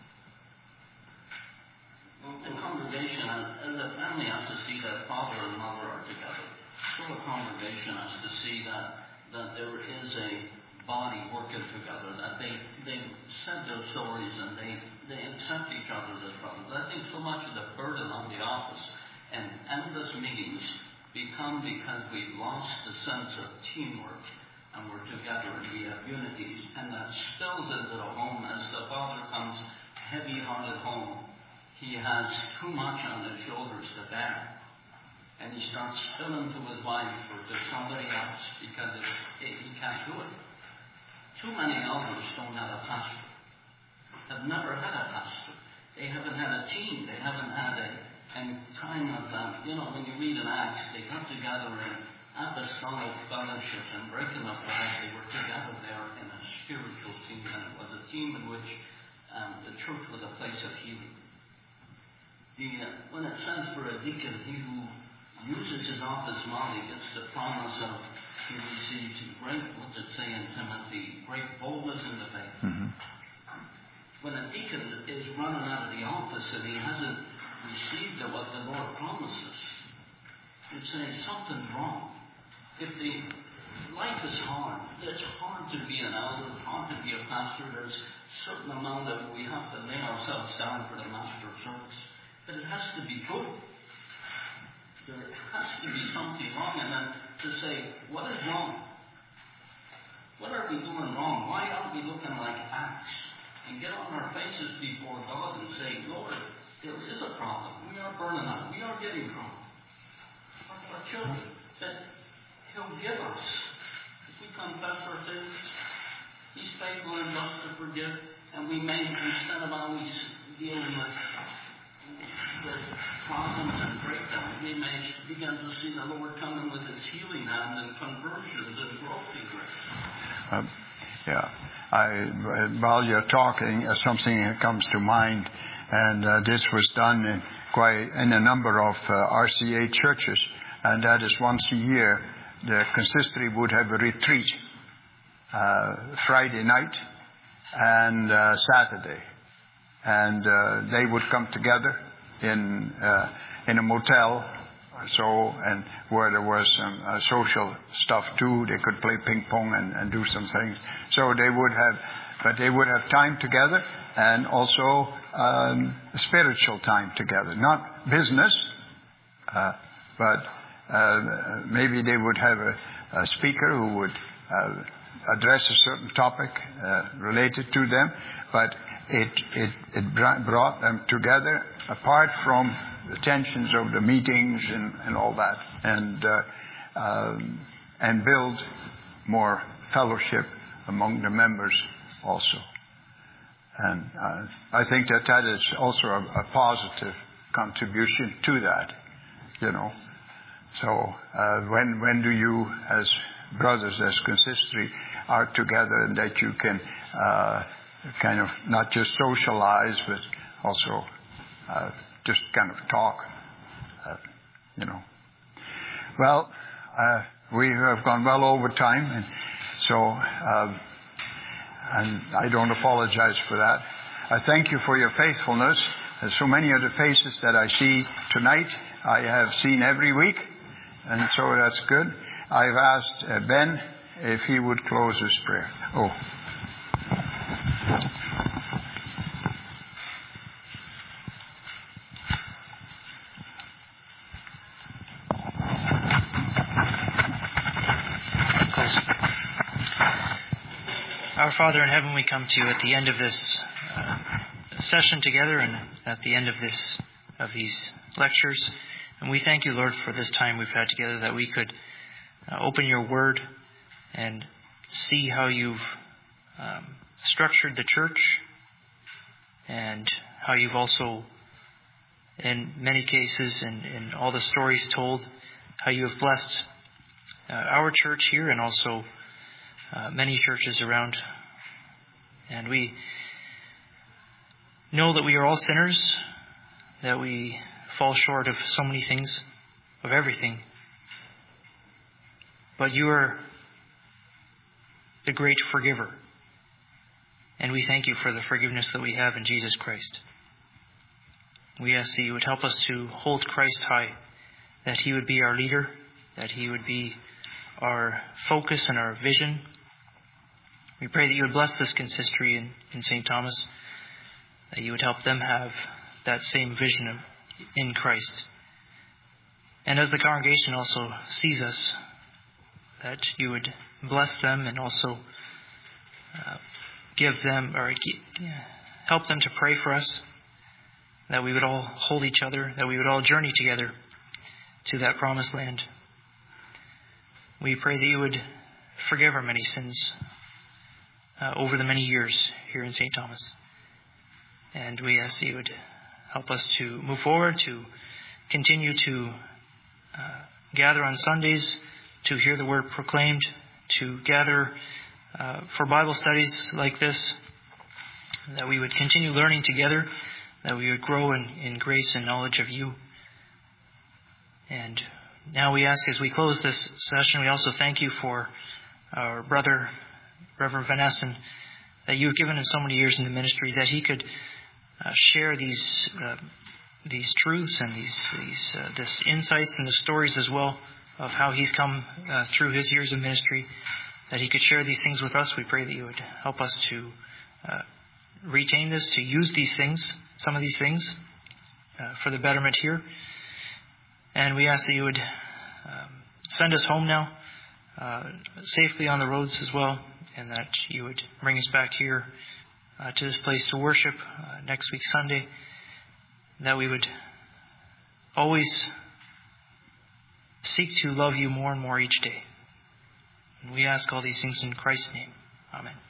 the congregation, as a family, has to see that father and mother are together. So a congregation has to see that there is a body working together, that they said their stories and they accept each other as brothers. I think so much of the burden on the office and endless meetings become because we've lost the sense of teamwork and we're together and we have unities, and that spills into the home as the father comes heavy-hearted home. He has too much on his shoulders to bear. And he starts spilling to his wife or to somebody else because he can't do it. Too many elders don't have a pastor. Have never had a pastor. They haven't had a team. They haven't had a time of that. When you read in Acts, they got together in apostolic fellowship and breaking up bread. They were together there in a spiritual team, and it was a team in which the church was a place of healing. When it says for a deacon, he who uses his office well, he gets the promise of, he receives great, what's it say in Timothy, great boldness in the faith. Mm-hmm. When a deacon is running out of the office and he hasn't received what the Lord promises, it's saying something's wrong. Life is hard. It's hard to be an elder. It's hard to be a pastor. There's a certain amount of we have to lay ourselves down for the master of service. But it has to be good. There has to be something wrong. And then to say, what is wrong? What are we doing wrong? Why aren't we looking like Acts? And get on our faces before God and say, Lord, there is a problem. We are burning out. We are getting drunk. Our children, that He'll give us. If we confess our sins, He's faithful and just to forgive. And we may, instead of always dealing with problems and breakdowns, we may begin to see the Lord coming with His healing hand and conversions and growth in grace. While you're talking, something comes to mind, and this was done in a number of RCA churches, and that is once a year the consistory would have a retreat, Friday night and Saturday, and they would come together in a motel, and where there was some social stuff too. They could play ping pong and do some things. So they would have time together, and also spiritual time together. Not business, but maybe they would have a speaker who would address a certain topic related to them, but it brought them together apart from the tensions of the meetings and all that, and build more fellowship among the members also. And I think that is also a positive contribution to that, So when do you, as brothers, as consistory, are together, and that you can kind of not just socialize, but also just kind of talk, Well, we have gone well over time, and so and I don't apologize for that. I thank you for your faithfulness. There's so many of the faces that I see tonight I have seen every week, and so that's good. I've asked Ben if he would close his prayer. Our Father in heaven, we come to you at the end of this session together, and at the end of these lectures. And we thank you, Lord, for this time we've had together, that we could open your word and see how you've structured the church, and how you've also, in many cases, and in all the stories told, how you have blessed our church here and also many churches around. And we know that we are all sinners, that we fall short of so many things, of everything. But you are the great forgiver. And we thank you for the forgiveness that we have in Jesus Christ. We ask that you would help us to hold Christ high, that he would be our leader, that he would be our focus and our vision. We pray that you would bless this consistory in St. Thomas, that you would help them have that same vision in Christ. And as the congregation also sees us, that you would bless them and also give them, or help them to pray for us, that we would all hold each other, that we would all journey together to that promised land. We pray that you would forgive our many sins over the many years here in St. Thomas. And we ask that you would help us to move forward, to continue to gather on Sundays, to hear the word proclaimed, to gather for Bible studies like this, that we would continue learning together, that we would grow in grace and knowledge of you. And now we ask, as we close this session, we also thank you for our brother, Reverend Van Essen, that you have given him so many years in the ministry, that he could share these truths and these insights and the stories as well of how he's come through his years of ministry, that he could share these things with us. We pray that you would help us to retain this, to use these things, some of these things, for the betterment here. And we ask that you would send us home now, safely on the roads as well, and that you would bring us back here to this place to worship next week Sunday, that we would always seek to love you more and more each day. And we ask all these things in Christ's name. Amen.